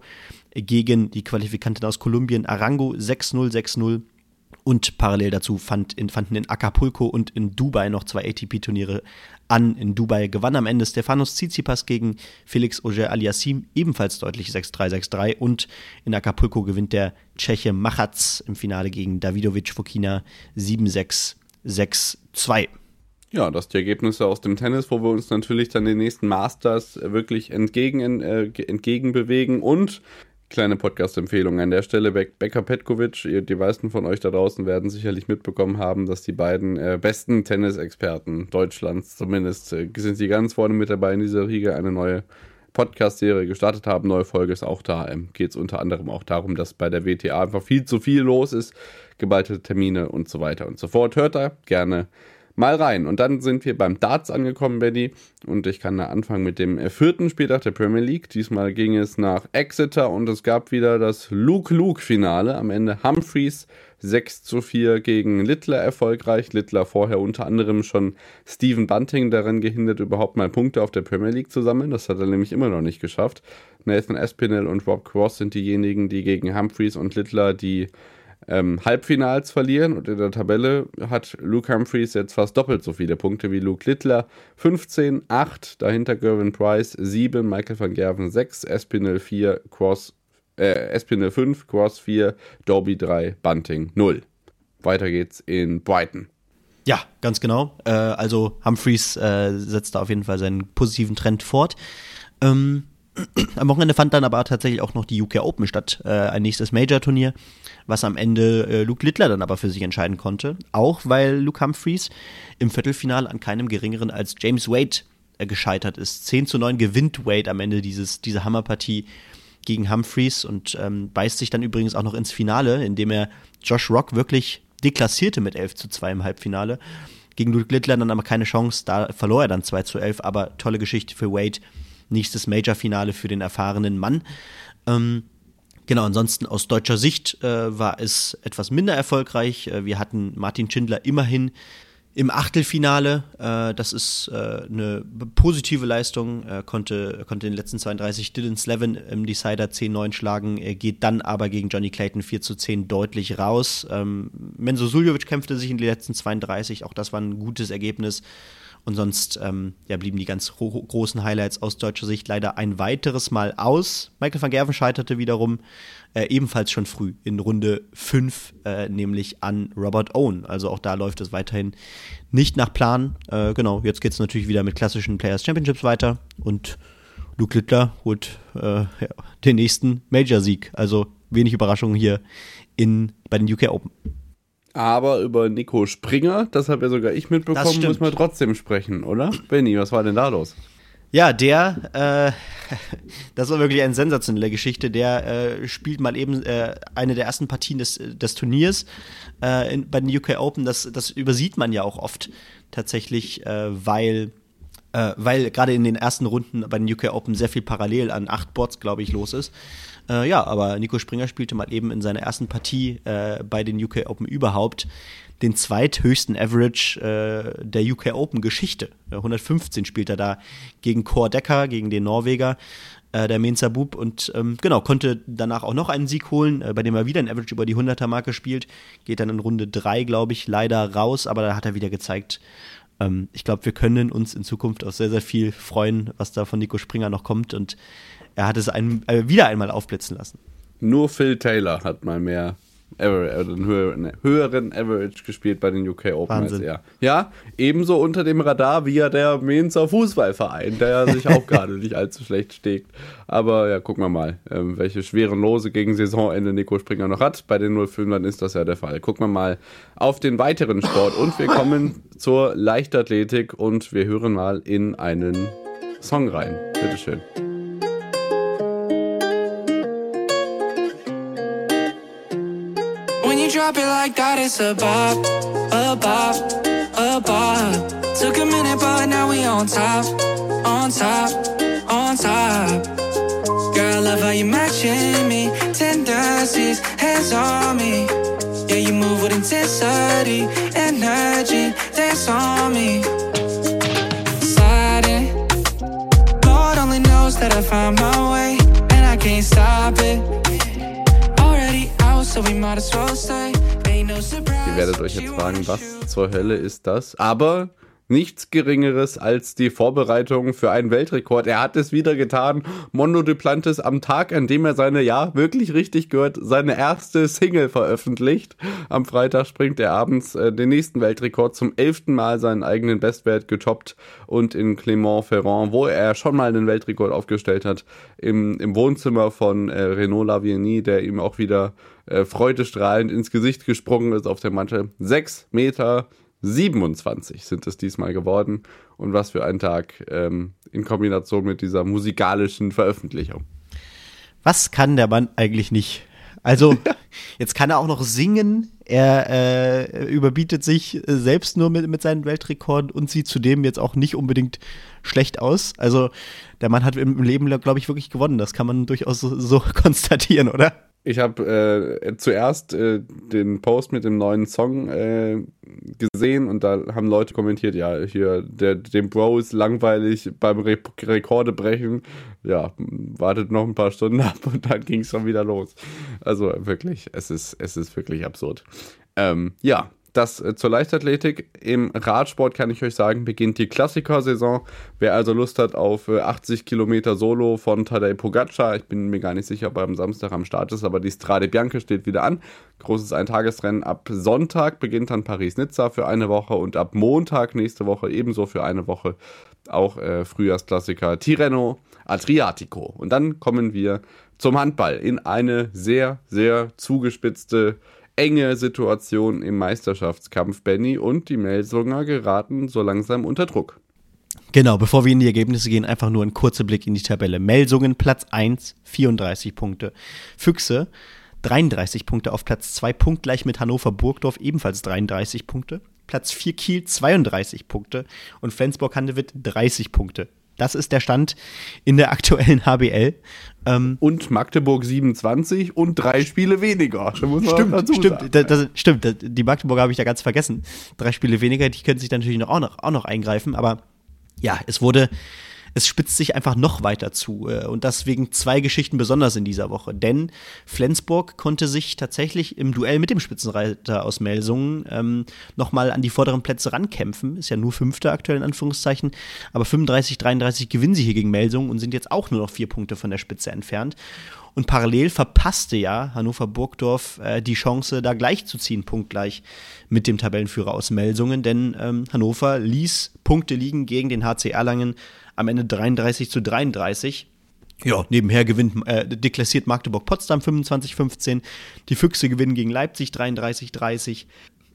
gegen die Qualifikantin aus Kolumbien Arango sechs null, sechs null. Und parallel dazu fand in, fanden in Acapulco und in Dubai noch zwei A T P-Turniere an. In Dubai gewann am Ende Stefanos Tsitsipas gegen Felix Auger-Aliassime ebenfalls deutlich sechs drei, sechs drei. Und in Acapulco gewinnt der Tscheche Machac im Finale gegen Davidovic Fokina sieben sechs, sechs zwei. Ja, das sind die Ergebnisse aus dem Tennis, wo wir uns natürlich dann den nächsten Masters wirklich entgegen, äh, entgegenbewegen. Und kleine Podcast-Empfehlung an der Stelle, Be- Becker Petkovic, die meisten von euch da draußen werden sicherlich mitbekommen haben, dass die beiden äh, besten Tennisexperten Deutschlands, zumindest äh, sind sie ganz vorne mit dabei in dieser Riege, eine neue Podcast-Serie gestartet haben. Neue Folge ist auch da. Ähm, geht es unter anderem auch darum, dass bei der W T A einfach viel zu viel los ist, geballte Termine und so weiter und so fort. Hört da gerne mal rein. Und dann sind wir beim Darts angekommen, Benny. Und ich kann da anfangen mit dem vierten Spieltag der Premier League. Diesmal ging es nach Exeter und es gab wieder das Luke-Luke-Finale. Am Ende Humphreys sechs zu vier gegen Littler erfolgreich. Littler vorher unter anderem schon Stephen Bunting daran gehindert, überhaupt mal Punkte auf der Premier League zu sammeln. Das hat er nämlich immer noch nicht geschafft. Nathan Aspinall und Rob Cross sind diejenigen, die gegen Humphreys und Littler die Ähm, Halbfinals verlieren, und in der Tabelle hat Luke Humphreys jetzt fast doppelt so viele Punkte wie Luke Littler. fünfzehn, acht, dahinter Gervin Price sieben, Michael van Gerven sechs, Aspinall vier, Cross, äh, Aspinall fünf, Cross vier, Doby drei, Bunting null. Weiter geht's in Brighton. Ja, ganz genau. Äh, also Humphreys äh, setzt da auf jeden Fall seinen positiven Trend fort. Ähm, Am Wochenende fand dann aber tatsächlich auch noch die U K Open statt, äh, ein nächstes Major-Turnier, was am Ende äh, Luke Littler dann aber für sich entscheiden konnte. Auch weil Luke Humphreys im Viertelfinale an keinem geringeren als James Wade äh, gescheitert ist. zehn zu neun gewinnt Wade am Ende dieses, diese Hammerpartie gegen Humphreys und ähm, beißt sich dann übrigens auch noch ins Finale, indem er Josh Rock wirklich deklassierte mit elf zu zwei im Halbfinale. Gegen Luke Littler dann aber keine Chance, da verlor er dann zwei zu elf, aber tolle Geschichte für Wade. Nächstes Major-Finale für den erfahrenen Mann. Ähm, genau, ansonsten aus deutscher Sicht äh, war es etwas minder erfolgreich. Äh, wir hatten Martin Schindler immerhin im Achtelfinale. Äh, das ist äh, eine positive Leistung. Er konnte, konnte in den letzten zweiunddreißig Dylan Slevin im Decider zehn neun schlagen. Er geht dann aber gegen Johnny Clayton vier zu zehn deutlich raus. Ähm, Menzo Suljovic kämpfte sich in den letzten zweiunddreißig. Auch das war ein gutes Ergebnis. Und sonst ähm, ja, blieben die ganz ho- großen Highlights aus deutscher Sicht leider ein weiteres Mal aus. Michael van Gerven scheiterte wiederum äh, ebenfalls schon früh in Runde fünf, äh, nämlich an Robert Owen. Also auch da läuft es weiterhin nicht nach Plan. Äh, genau, jetzt geht es natürlich wieder mit klassischen Players Championships weiter und Luke Littler holt äh, ja, den nächsten Major-Sieg. Also wenig Überraschungen hier in, bei den U K Open. Aber über Nico Springer, das habe ja sogar ich mitbekommen, muss man trotzdem sprechen, oder? Benni, was war denn da los? Ja, der, äh, das war wirklich eine sensationelle Geschichte. Der äh, spielt mal eben äh, eine der ersten Partien des, des Turniers äh, in, bei den U K Open. Das, das übersieht man ja auch oft tatsächlich, äh, weil, äh, weil gerade in den ersten Runden bei den U K Open sehr viel parallel an acht Boards, glaube ich, los ist. Äh, ja, aber Nico Springer spielte mal eben in seiner ersten Partie äh, bei den U K Open überhaupt den zweithöchsten Average äh, der U K Open-Geschichte. hundertfünfzehn spielt er da gegen Kåre Decker, gegen den Norweger, äh, der Mensah Bub, und ähm, genau, konnte danach auch noch einen Sieg holen, äh, bei dem er wieder ein Average über die hunderter-Marke spielt, geht dann in Runde drei, glaube ich, leider raus, aber da hat er wieder gezeigt, ähm, ich glaube, wir können uns in Zukunft auch sehr, sehr viel freuen, was da von Nico Springer noch kommt, und er hat es einen, äh, wieder einmal aufblitzen lassen. Nur Phil Taylor hat mal mehr Average, einen höheren, höheren Average gespielt bei den U K Open Wahnsinn. als er. Ja, ebenso unter dem Radar wie ja der Mensah Fußballverein, der ja sich auch gerade nicht allzu schlecht steckt. Aber ja, gucken wir mal, ähm, welche schweren Lose gegen Saisonende Nico Springer noch hat. Bei den null fünfern ist das ja der Fall. Gucken wir mal auf den weiteren Sport und wir kommen zur Leichtathletik und wir hören mal in einen Song rein. Bitteschön. Drop it like that, it's a bop, a bop, a bop. Took a minute, but now we on top, on top, on top. Girl, I love how you matching me, tendencies, hands on me. Yeah, you move with intensity, energy, dance on me. Sliding, Lord only knows that I found my way, and I can't stop it. Ihr werdet euch jetzt fragen, was zur Hölle ist das? Aber nichts Geringeres als die Vorbereitung für einen Weltrekord. Er hat es wieder getan. Mondo Duplantis am Tag, an dem er seine, ja, wirklich richtig gehört, seine erste Single veröffentlicht. Am Freitag springt er abends äh, den nächsten Weltrekord, zum elften Mal seinen eigenen Bestwert getoppt, und in Clermont-Ferrand, wo er schon mal einen Weltrekord aufgestellt hat, im, im Wohnzimmer von äh, Renaud Lavillenie, der ihm auch wieder äh, freudestrahlend ins Gesicht gesprungen ist auf der Matte. sechs Meter siebenundzwanzig sind es diesmal geworden, und was für ein Tag ähm, in Kombination mit dieser musikalischen Veröffentlichung. Was kann der Mann eigentlich nicht? Also, jetzt kann er auch noch singen, er äh, überbietet sich selbst nur mit, mit seinen Weltrekorden und sieht zudem jetzt auch nicht unbedingt schlecht aus. Also, der Mann hat im Leben, glaube ich, wirklich gewonnen. Das kann man durchaus so, so konstatieren, oder? Ich habe äh, zuerst äh, den Post mit dem neuen Song äh, gesehen, und da haben Leute kommentiert, ja, hier, der, dem Bro ist langweilig beim Re- Rekorde brechen. Ja, wartet noch ein paar Stunden ab und dann ging es schon wieder los. Also wirklich, es ist, es ist wirklich absurd. Ähm, ja, das äh, zur Leichtathletik. Im Radsport kann ich euch sagen, beginnt die Klassiker-Saison. Wer also Lust hat auf äh, achtzig Kilometer Solo von Tadej Pogacar, ich bin mir gar nicht sicher, ob er am Samstag am Start ist, aber die Strade Bianche steht wieder an. Großes Eintagesrennen. Ab Sonntag beginnt dann Paris-Nizza für eine Woche und ab Montag nächste Woche ebenso für eine Woche auch äh, Frühjahrsklassiker Tirreno Adriatico. Und dann kommen wir zum Handball in eine sehr, sehr zugespitzte, enge Situation im Meisterschaftskampf, Benni, und die Melsunger geraten so langsam unter Druck. Genau, bevor wir in die Ergebnisse gehen, einfach nur ein kurzer Blick in die Tabelle. Melsungen Platz eins, vierunddreißig Punkte. Füchse dreiunddreißig Punkte auf Platz zwei, punktgleich mit Hannover Burgdorf, ebenfalls dreiunddreißig Punkte. Platz vier Kiel zweiunddreißig Punkte und Flensburg-Handewitt dreißig Punkte. Das ist der Stand in der aktuellen H B L. Ähm, und Magdeburg siebenundzwanzig und drei Spiele weniger. Da muss man stimmt, dazu stimmt, sagen. das, das, stimmt. Die Magdeburger habe ich da ganz vergessen. Drei Spiele weniger, die können sich dann natürlich noch, auch, noch, auch noch eingreifen. Aber ja, es wurde, es spitzt sich einfach noch weiter zu. Und deswegen zwei Geschichten besonders in dieser Woche. Denn Flensburg konnte sich tatsächlich im Duell mit dem Spitzenreiter aus Melsungen ähm, nochmal an die vorderen Plätze rankämpfen. Ist ja nur Fünfter aktuell in Anführungszeichen. Aber fünfunddreißig dreiunddreißig gewinnen sie hier gegen Melsungen und sind jetzt auch nur noch vier Punkte von der Spitze entfernt. Und parallel verpasste ja Hannover Burgdorf äh, die Chance, da gleich zu ziehen, punktgleich mit dem Tabellenführer aus Melsungen. Denn ähm, Hannover ließ Punkte liegen gegen den H C Erlangen, am Ende dreiunddreißig zu dreiunddreißig. Ja, nebenher gewinnt, äh, deklassiert Magdeburg Potsdam fünfundzwanzig fünfzehn. Die Füchse gewinnen gegen Leipzig dreiunddreißig dreißig.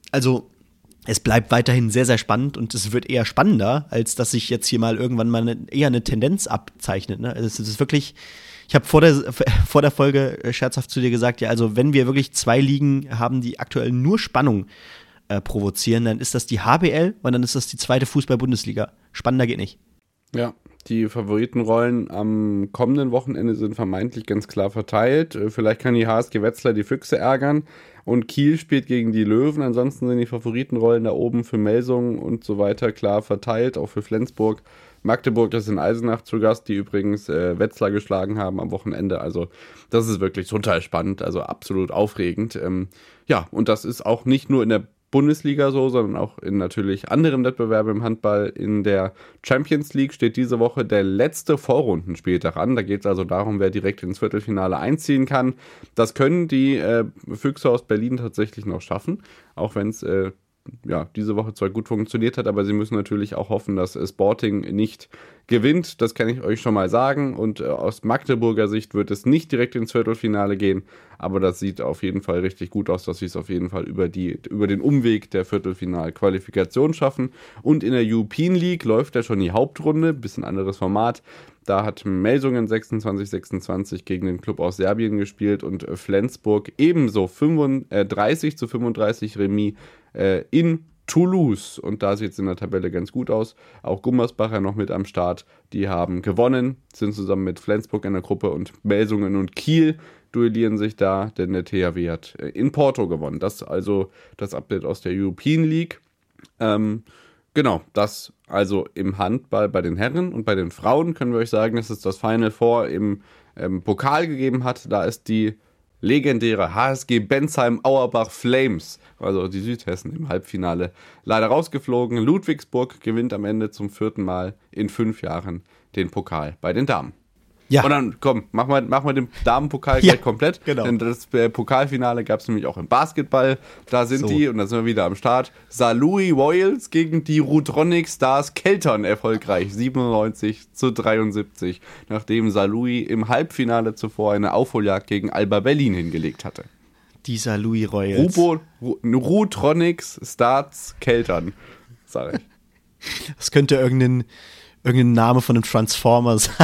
also es bleibt weiterhin sehr, sehr spannend und es wird eher spannender, als dass sich jetzt hier mal irgendwann mal eine, eher eine Tendenz abzeichnet. Ne? Also es ist wirklich, ich habe vor der, vor der Folge scherzhaft zu dir gesagt, ja, also wenn wir wirklich zwei Ligen haben, die aktuell nur Spannung äh, provozieren, dann ist das die H B L und dann ist das die zweite Fußball-Bundesliga. Spannender geht nicht. Ja, die Favoritenrollen am kommenden Wochenende sind vermeintlich ganz klar verteilt. Vielleicht kann die H S G Wetzlar die Füchse ärgern und Kiel spielt gegen die Löwen. Ansonsten sind die Favoritenrollen da oben für Melsungen und so weiter klar verteilt, auch für Flensburg. Magdeburg ist in Eisenach zu Gast, die übrigens äh, Wetzlar geschlagen haben am Wochenende. Also das ist wirklich total spannend, also absolut aufregend. Ähm, ja, und das ist auch nicht nur in der Bundesliga so, sondern auch in natürlich anderen Wettbewerben im Handball. In der Champions League steht diese Woche der letzte Vorrundenspieltag an. Da geht es also darum, wer direkt ins Viertelfinale einziehen kann. Das können die äh, Füchse aus Berlin tatsächlich noch schaffen, auch wenn es äh, ja, diese Woche zwar gut funktioniert hat, aber sie müssen natürlich auch hoffen, dass Sporting nicht gewinnt. Das kann ich euch schon mal sagen. Und äh, aus Magdeburger Sicht wird es nicht direkt ins Viertelfinale gehen, aber das sieht auf jeden Fall richtig gut aus, dass sie es auf jeden Fall über, die, über den Umweg der Viertelfinal-Qualifikation schaffen. Und in der European League läuft ja schon die Hauptrunde, bisschen anderes Format. Da hat Melsungen sechsundzwanzig sechsundzwanzig gegen den Club aus Serbien gespielt und Flensburg ebenso fünfunddreißig zu fünfunddreißig Remis äh, in Toulouse. Und da sieht es in der Tabelle ganz gut aus. Auch Gummersbacher noch mit am Start. Die haben gewonnen, sind zusammen mit Flensburg in der Gruppe und Melsungen und Kiel duellieren sich da, denn der T H W hat in Porto gewonnen. Das ist also das Update aus der European League. Ähm, Genau, das also im Handball bei den Herren und bei den Frauen können wir euch sagen, dass es das Final Four im ähm, Pokal gegeben hat. Da ist die legendäre H S G Bensheim Auerbach Flames, also die Südhessen, im Halbfinale leider rausgeflogen. Ludwigsburg gewinnt am Ende zum vierten Mal in fünf Jahren den Pokal bei den Damen. Ja. Und dann, komm, mach mal, mach mal den Damenpokal ja, gleich komplett. Genau. Denn das äh, Pokalfinale gab es nämlich auch im Basketball. Da sind so. die, und da sind wir wieder am Start. Saarlouis Royals gegen die Rudronic Stars Keltern erfolgreich. siebenundneunzig zu dreiundsiebzig. Nachdem Saarlouis im Halbfinale zuvor eine Aufholjagd gegen Alba Berlin hingelegt hatte. Die Saarlouis Royals. Rubo, Rudronic Stars Keltern, sag ich. Das könnte irgendein... irgendein Name von einem Transformer sein.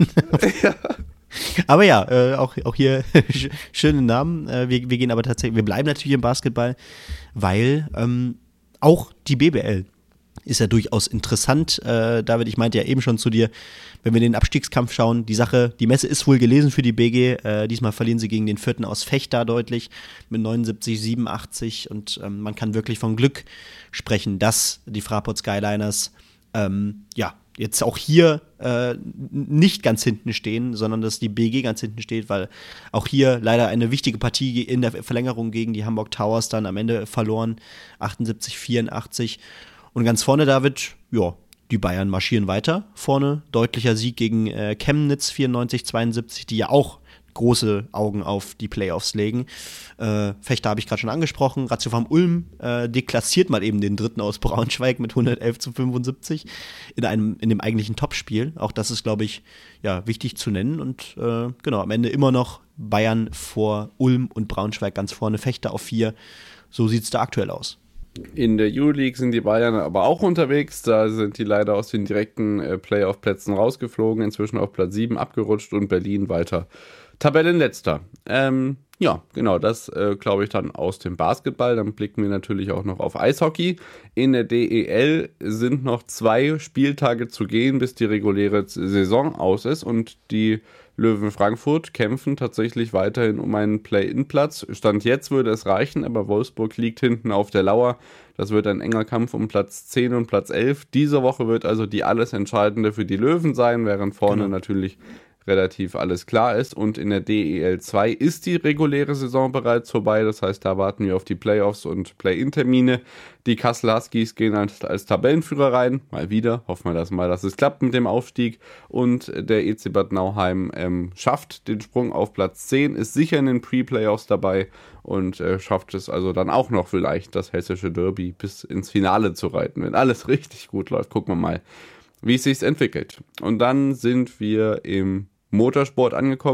Ja. Aber ja, äh, auch, auch hier schöne Namen. Äh, wir, wir gehen aber tatsächlich, wir bleiben natürlich im Basketball, weil ähm, auch die B B L ist ja durchaus interessant. Äh, David, ich meinte ja eben schon zu dir, wenn wir in den Abstiegskampf schauen, die Sache, die Messe ist wohl gelesen für die B G. Äh, diesmal verlieren sie gegen den Vierten aus Fechter deutlich mit neunundsiebzig siebenundachtzig und ähm, man kann wirklich von Glück sprechen, dass die Fraport Skyliners ähm, ja, jetzt auch hier äh, nicht ganz hinten stehen, sondern dass die B G ganz hinten steht, weil auch hier leider eine wichtige Partie in der Verlängerung gegen die Hamburg Towers dann am Ende verloren, achtundsiebzig vierundachtzig. Und ganz vorne, David, ja, die Bayern marschieren weiter. Vorne deutlicher Sieg gegen äh, Chemnitz vierundneunzig zweiundsiebzig, die ja auch große Augen auf die Playoffs legen. Äh, Fechter habe ich gerade schon angesprochen. Ratio vom Ulm äh, deklassiert mal eben den Dritten aus Braunschweig mit hundertelf zu fünfundsiebzig in einem in dem eigentlichen Topspiel. Auch das ist, glaube ich, ja, wichtig zu nennen. Und äh, genau, am Ende immer noch Bayern vor Ulm und Braunschweig ganz vorne. Fechter auf vier. So sieht es da aktuell aus. In der Euroleague sind die Bayern aber auch unterwegs. Da sind die leider aus den direkten äh, Playoff-Plätzen rausgeflogen. Inzwischen auf Platz sieben abgerutscht und Berlin weiter Tabellenletzter. Ähm, ja, genau, das äh, glaube ich dann aus dem Basketball. Dann blicken wir natürlich auch noch auf Eishockey. In der D E L sind noch zwei Spieltage zu gehen, bis die reguläre Saison aus ist. Und die Löwen Frankfurt kämpfen tatsächlich weiterhin um einen Play-In-Platz. Stand jetzt würde es reichen, aber Wolfsburg liegt hinten auf der Lauer. Das wird ein enger Kampf um Platz zehn und Platz elf. Diese Woche wird also die alles Entscheidende für die Löwen sein, während vorne genau. natürlich relativ alles klar ist. Und in der D E L zwei ist die reguläre Saison bereits vorbei. Das heißt, da warten wir auf die Playoffs und Play-In-Termine. Die Kassel Huskies gehen als, als Tabellenführer rein. Mal wieder. Hoffen wir das mal, dass es klappt mit dem Aufstieg. Und der E C Bad Nauheim ähm, schafft den Sprung auf Platz zehn, ist sicher in den Pre-Playoffs dabei und äh, schafft es also dann auch noch vielleicht, das hessische Derby bis ins Finale zu reiten. Wenn alles richtig gut läuft, gucken wir mal, wie es sich entwickelt. Und dann sind wir im Motorsport angekommen.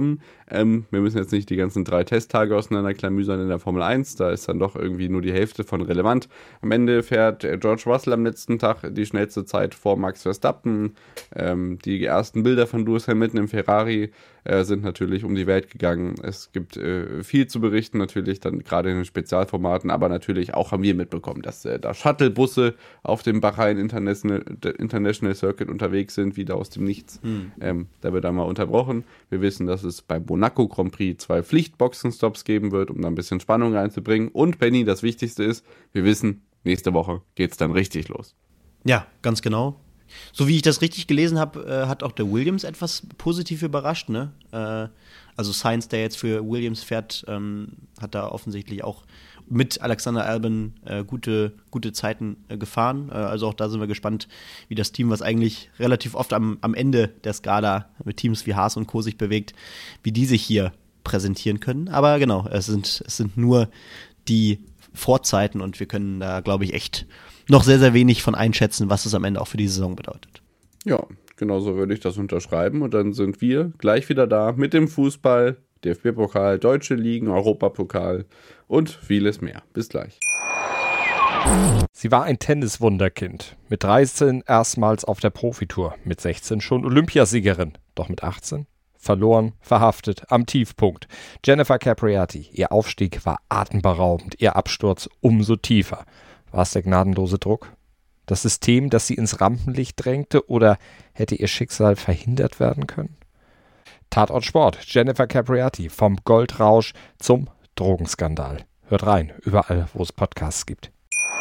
Ähm, wir müssen jetzt nicht die ganzen drei Testtage auseinanderklamüsern in der Formel eins, da ist dann doch irgendwie nur die Hälfte von relevant. Am Ende fährt George Russell am letzten Tag die schnellste Zeit vor Max Verstappen. Ähm, die ersten Bilder von Lewis Hamilton im Ferrari äh, sind natürlich um die Welt gegangen. Es gibt äh, viel zu berichten, natürlich dann gerade in den Spezialformaten, aber natürlich auch haben wir mitbekommen, dass äh, da Shuttlebusse auf dem Bahrain International, International Circuit unterwegs sind, wieder aus dem Nichts. Hm. Ähm, da wird einmal unterbrochen. Wir wissen, dass es beim Monaco Grand Prix zwei Pflichtboxenstops geben wird, um da ein bisschen Spannung reinzubringen. Und Benny, das Wichtigste ist, wir wissen, nächste Woche geht's dann richtig los. Ja, ganz genau. So wie ich das richtig gelesen habe, äh, hat auch der Williams etwas positiv überrascht, ne? Äh, also Sainz, der jetzt für Williams fährt, ähm, hat da offensichtlich auch mit Alexander Albon äh, gute, gute Zeiten äh, gefahren. Äh, also auch da sind wir gespannt, wie das Team, was eigentlich relativ oft am, am Ende der Skala mit Teams wie Haas und Co. sich bewegt, wie die sich hier präsentieren können. Aber genau, es sind, es sind nur die Vorzeiten und wir können da, glaube ich, echt noch sehr, sehr wenig von einschätzen, was es am Ende auch für die Saison bedeutet. Ja, genauso würde ich das unterschreiben und dann sind wir gleich wieder da mit dem Fußball, D F B-Pokal, Deutsche Ligen, Europapokal und vieles mehr. Bis gleich. Sie war ein Tenniswunderkind. Mit dreizehn erstmals auf der Profitour, mit sechzehn schon Olympiasiegerin, doch mit achtzehn verloren, verhaftet, am Tiefpunkt. Jennifer Capriati, ihr Aufstieg war atemberaubend, ihr Absturz umso tiefer. War es der gnadenlose Druck? Das System, das sie ins Rampenlicht drängte, oder hätte ihr Schicksal verhindert werden können? Tatort Sport, Jennifer Capriati, vom Goldrausch zum Drogenskandal. Hört rein, überall, wo es Podcasts gibt.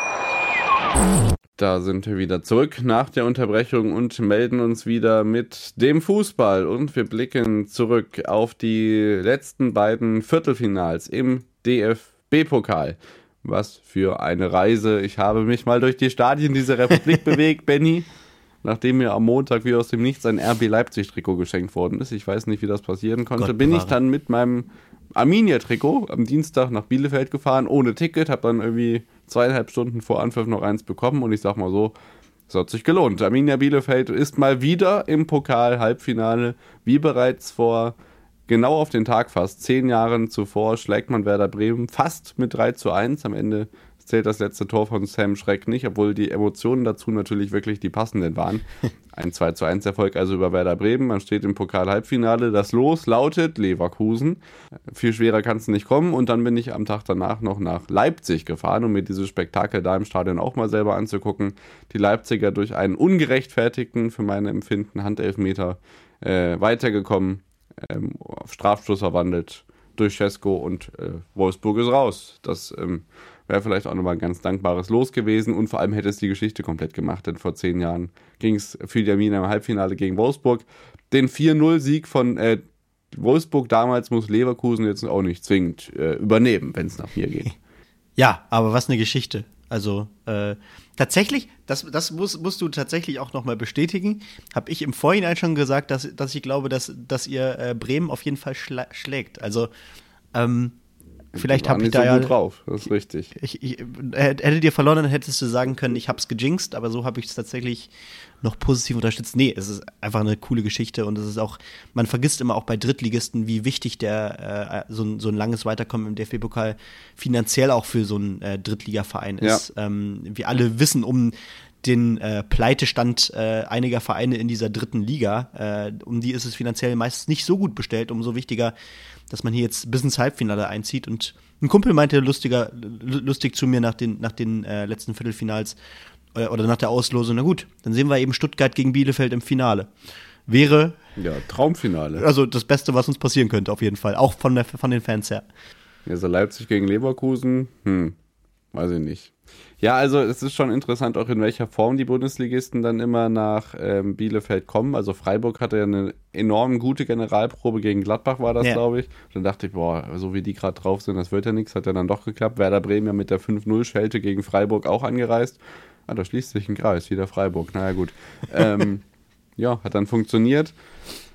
Da sind wir wieder zurück nach der Unterbrechung und melden uns wieder mit dem Fußball. Und wir blicken zurück auf die letzten beiden Viertelfinals im D F B-Pokal. Was für eine Reise. Ich habe mich mal durch die Stadien dieser Republik bewegt, Benny. Nachdem mir am Montag wie aus dem Nichts ein R B Leipzig-Trikot geschenkt worden ist. Ich weiß nicht, wie das passieren konnte. Gott bin bewahre. ich dann mit meinem Arminia-Trikot am Dienstag nach Bielefeld gefahren, ohne Ticket. Habe dann irgendwie zweieinhalb Stunden vor Anpfiff noch eins bekommen. Und ich sag mal so, es hat sich gelohnt. Arminia Bielefeld ist mal wieder im Pokal-Halbfinale. Wie bereits vor genau auf den Tag fast zehn Jahren zuvor schlägt man Werder Bremen fast mit drei zu eins. Am Ende zählt das letzte Tor von Sam Schreck nicht, obwohl die Emotionen dazu natürlich wirklich die passenden waren. Ein zwei zu eins Erfolg also über Werder Bremen. Man steht im Pokal-Halbfinale. Das Los lautet Leverkusen. Viel schwerer kann es nicht kommen. Und dann bin ich am Tag danach noch nach Leipzig gefahren, um mir dieses Spektakel da im Stadion auch mal selber anzugucken. Die Leipziger durch einen ungerechtfertigten, für meine Empfinden, Handelfmeter äh, weitergekommen. Ähm, auf Strafstoß verwandelt durch Cesco und äh, Wolfsburg ist raus. Das ähm, wäre vielleicht auch nochmal ein ganz dankbares Los gewesen und vor allem hätte es die Geschichte komplett gemacht, denn vor zehn Jahren ging es für die Arminia im Halbfinale gegen Wolfsburg. Den vier null Sieg von äh, Wolfsburg damals muss Leverkusen jetzt auch nicht zwingend äh, übernehmen, wenn es nach mir geht. Ja, aber was eine Geschichte. Also äh, tatsächlich, das, das muss, musst du tatsächlich auch nochmal bestätigen, habe ich im Vorhinein schon gesagt, dass, dass ich glaube, dass, dass ihr äh, Bremen auf jeden Fall schla- schlägt. Also ähm, vielleicht habe ich da so ja gut drauf, das ist richtig. Ich, ich, hättet ihr verloren, dann hättest du sagen können, ich hab's gejinxt, aber so habe ich es tatsächlich noch positiv unterstützt. Nee, es ist einfach eine coole Geschichte und es ist auch, man vergisst immer auch bei Drittligisten, wie wichtig der äh, so, ein, so ein langes Weiterkommen im D F B-Pokal finanziell auch für so einen äh, Drittligaverein ist. Ja. Ähm, wir alle wissen um den äh, Pleitestand äh, einiger Vereine in dieser dritten Liga. Äh, um die ist es finanziell meistens nicht so gut bestellt, umso wichtiger, dass man hier jetzt bis ins Halbfinale einzieht. Und ein Kumpel meinte lustiger, lustig zu mir nach den, nach den äh, letzten Viertelfinals äh, oder nach der Auslosung, na gut, dann sehen wir eben Stuttgart gegen Bielefeld im Finale. Wäre ja Traumfinale. Also das Beste, was uns passieren könnte, auf jeden Fall. Auch von, der, von den Fans her. Also Leipzig gegen Leverkusen, hm, weiß ich nicht. Ja, also es ist schon interessant, auch in welcher Form die Bundesligisten dann immer nach ähm, Bielefeld kommen. Also Freiburg hatte ja eine enorm gute Generalprobe gegen Gladbach, war das, ja. glaube ich. Dann dachte ich, boah, so wie die gerade drauf sind, das wird ja nichts, hat ja dann doch geklappt. Werder Bremen ja mit der fünf null Schelte gegen Freiburg auch angereist. Ah, da schließt sich ein Kreis, wieder Freiburg, naja gut. ähm, ja, hat dann funktioniert.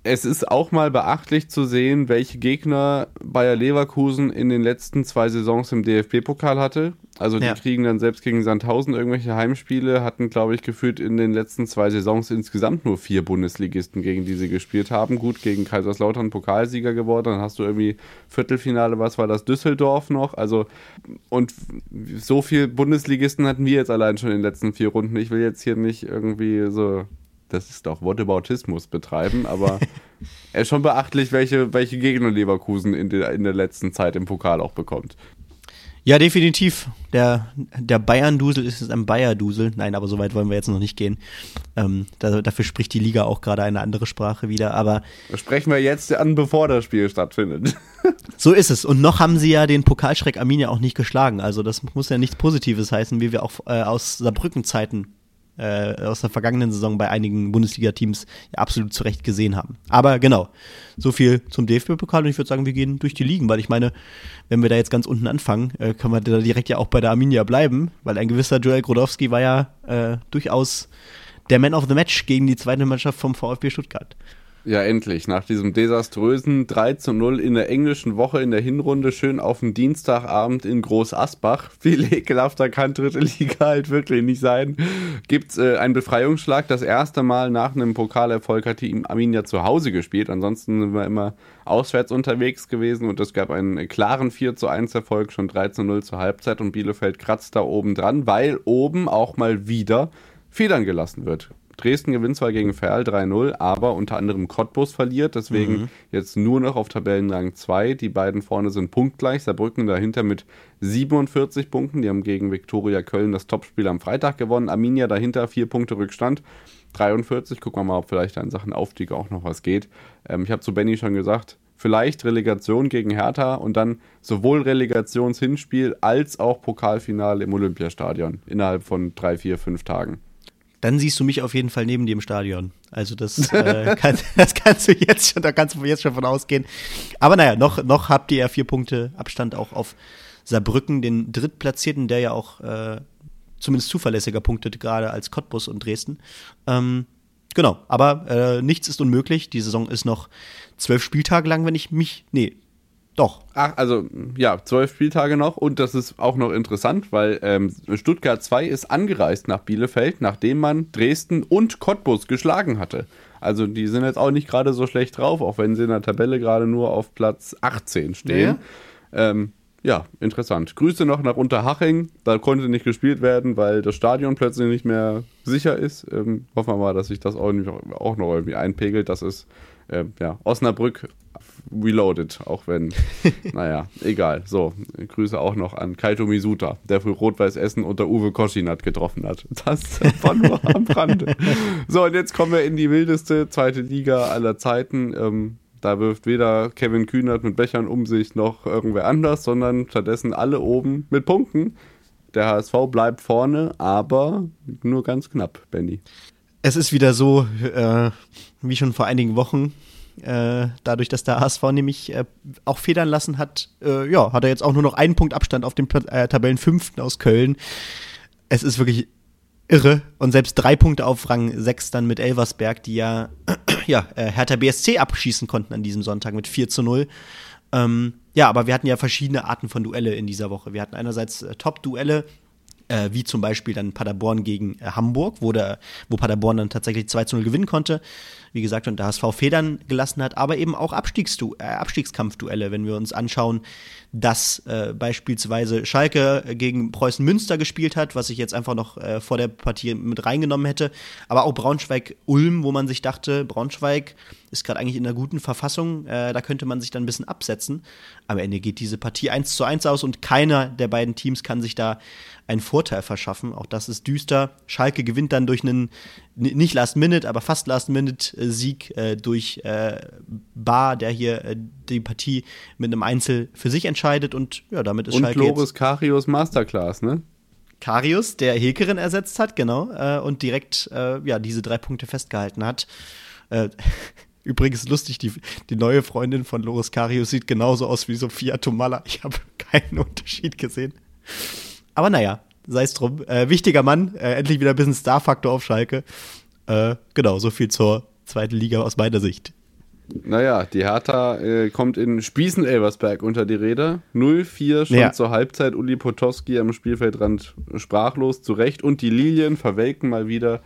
Es ist auch mal beachtlich zu sehen, welche Gegner Bayer Leverkusen in den letzten zwei Saisons im D F B-Pokal hatte. Also die ja. kriegen dann selbst gegen Sandhausen irgendwelche Heimspiele, hatten, glaube ich, gefühlt in den letzten zwei Saisons insgesamt nur vier Bundesligisten, gegen die sie gespielt haben. Gut, gegen Kaiserslautern Pokalsieger geworden, dann hast du irgendwie Viertelfinale, was war das, Düsseldorf noch. Also und so viel Bundesligisten hatten wir jetzt allein schon in den letzten vier Runden. Ich will jetzt hier nicht irgendwie so... Das ist doch Whataboutismus betreiben, aber es ist schon beachtlich, welche, welche Gegner Leverkusen in der, in der letzten Zeit im Pokal auch bekommt. Ja, definitiv. Der, der Bayern-Dusel ist ein Bayer-Dusel. Nein, aber so weit wollen wir jetzt noch nicht gehen. Ähm, da, dafür spricht die Liga auch gerade eine andere Sprache wieder. Aber das sprechen wir jetzt an, bevor das Spiel stattfindet. So ist es. Und noch haben sie ja den Pokalschreck Arminia auch nicht geschlagen. Also das muss ja nichts Positives heißen, wie wir auch äh, aus Saarbrücken-Zeiten Äh, aus der vergangenen Saison bei einigen Bundesliga-Teams ja absolut zu Recht gesehen haben. Aber genau, so viel zum D F B-Pokal und ich würde sagen, wir gehen durch die Ligen, weil ich meine, wenn wir da jetzt ganz unten anfangen, äh, können wir da direkt ja auch bei der Arminia bleiben, weil ein gewisser Joel Grodowski war ja äh, durchaus der Man of the Match gegen die zweite Mannschaft vom VfB Stuttgart. Ja, endlich. Nach diesem desaströsen drei zu null in der englischen Woche in der Hinrunde, schön auf dem Dienstagabend in Groß Asbach. Viel ekelhafter kann dritte Liga halt wirklich nicht sein. Gibt's äh, einen Befreiungsschlag. Das erste Mal nach einem Pokalerfolg hat die Arminia zu Hause gespielt. Ansonsten sind wir immer auswärts unterwegs gewesen und es gab einen klaren vier zu eins Erfolg, schon drei zu null zur Halbzeit und Bielefeld kratzt da oben dran, weil oben auch mal wieder Federn gelassen wird. Dresden gewinnt zwar gegen Verl drei null, aber unter anderem Cottbus verliert, deswegen mhm. jetzt nur noch auf Tabellenrang zwei. Die beiden vorne sind punktgleich, Saarbrücken dahinter mit siebenundvierzig Punkten. Die haben gegen Viktoria Köln das Topspiel am Freitag gewonnen. Arminia dahinter, vier Punkte Rückstand, dreiundvierzig. Gucken wir mal, ob vielleicht in Sachen Aufstieg auch noch was geht. Ähm, ich habe zu Benny schon gesagt, vielleicht Relegation gegen Hertha und dann sowohl Relegationshinspiel als auch Pokalfinale im Olympiastadion innerhalb von drei, vier, fünf Tagen. Dann siehst du mich auf jeden Fall neben dir im Stadion. Also das, äh, kann, das kannst du jetzt schon, da kannst du jetzt schon von ausgehen. Aber naja, noch, noch habt ihr ja vier Punkte Abstand auch auf Saarbrücken, den Drittplatzierten, der ja auch äh, zumindest zuverlässiger punktet, gerade als Cottbus und Dresden. Ähm, genau, aber äh, nichts ist unmöglich. Die Saison ist noch zwölf Spieltage lang, wenn ich mich, nee, doch. Ach, also ja, zwölf Spieltage noch und das ist auch noch interessant, weil ähm, Stuttgart zwei ist angereist nach Bielefeld, nachdem man Dresden und Cottbus geschlagen hatte. Also die sind jetzt auch nicht gerade so schlecht drauf, auch wenn sie in der Tabelle gerade nur auf Platz achtzehn stehen. Ja, ähm, ja interessant. Grüße noch nach Unterhaching, da konnte nicht gespielt werden, weil das Stadion plötzlich nicht mehr sicher ist. Ähm, hoffen wir mal, dass sich das auch, nicht, auch noch irgendwie einpegelt. Das ist äh, ja, Osnabrück reloaded, auch wenn, naja, egal. So, Grüße auch noch an Kaito Misuta, der für Rot-Weiß Essen unter Uwe Koschinat getroffen hat. Das war nur am Rande. So, und jetzt kommen wir in die wildeste zweite Liga aller Zeiten. Ähm, da wirft weder Kevin Kühnert mit Bechern um sich noch irgendwer anders, sondern stattdessen alle oben mit Punkten. Der H S V bleibt vorne, aber nur ganz knapp, Benny. Es ist wieder so, äh, wie schon vor einigen Wochen, Äh, dadurch, dass der H S V nämlich äh, auch federn lassen hat, äh, ja, hat er jetzt auch nur noch einen Punkt Abstand auf den äh, Tabellenfünften aus Köln. Es ist wirklich irre. Und selbst drei Punkte auf Rang sechs dann mit Elversberg, die ja, ja äh, Hertha B S C abschießen konnten an diesem Sonntag mit vier zu null. Ähm, ja, aber wir hatten ja verschiedene Arten von Duelle in dieser Woche. Wir hatten einerseits äh, Top-Duelle, Äh, wie zum Beispiel dann Paderborn gegen äh, Hamburg, wo, der, wo Paderborn dann tatsächlich zwei zu null gewinnen konnte, wie gesagt, und der H S V federn gelassen hat, aber eben auch Abstiegsdu- äh, Abstiegskampfduelle, wenn wir uns anschauen, dass äh, beispielsweise Schalke gegen Preußen Münster gespielt hat, was ich jetzt einfach noch äh, vor der Partie mit reingenommen hätte, aber auch Braunschweig-Ulm, wo man sich dachte, Braunschweig ist gerade eigentlich in einer guten Verfassung, äh, da könnte man sich dann ein bisschen absetzen. Am Ende geht diese Partie eins zu eins aus und keiner der beiden Teams kann sich da einen Vorteil verschaffen. Auch das ist düster. Schalke gewinnt dann durch einen, nicht Last-Minute, aber fast Last-Minute-Sieg äh, durch äh, Bar, der hier äh, die Partie mit einem Einzel für sich entscheidet. Und ja, damit ist und Schalke Loris Karius Masterclass, ne? Karius, der Hilkeren ersetzt hat, genau, äh, und direkt äh, ja diese drei Punkte festgehalten hat. Äh, Übrigens lustig, die, die neue Freundin von Loris Karius sieht genauso aus wie Sophia Tomalla. Ich habe keinen Unterschied gesehen. Aber naja, sei es drum. Äh, wichtiger Mann, äh, endlich wieder ein bisschen Star-Faktor auf Schalke. Äh, genau, so viel zur zweiten Liga aus meiner Sicht. Naja, die Hertha äh, kommt in Spießen-Elversberg unter die Räder. null vier schon ja. zur Halbzeit. Uli Potowski am Spielfeldrand sprachlos zurecht. Und die Lilien verwelken mal wieder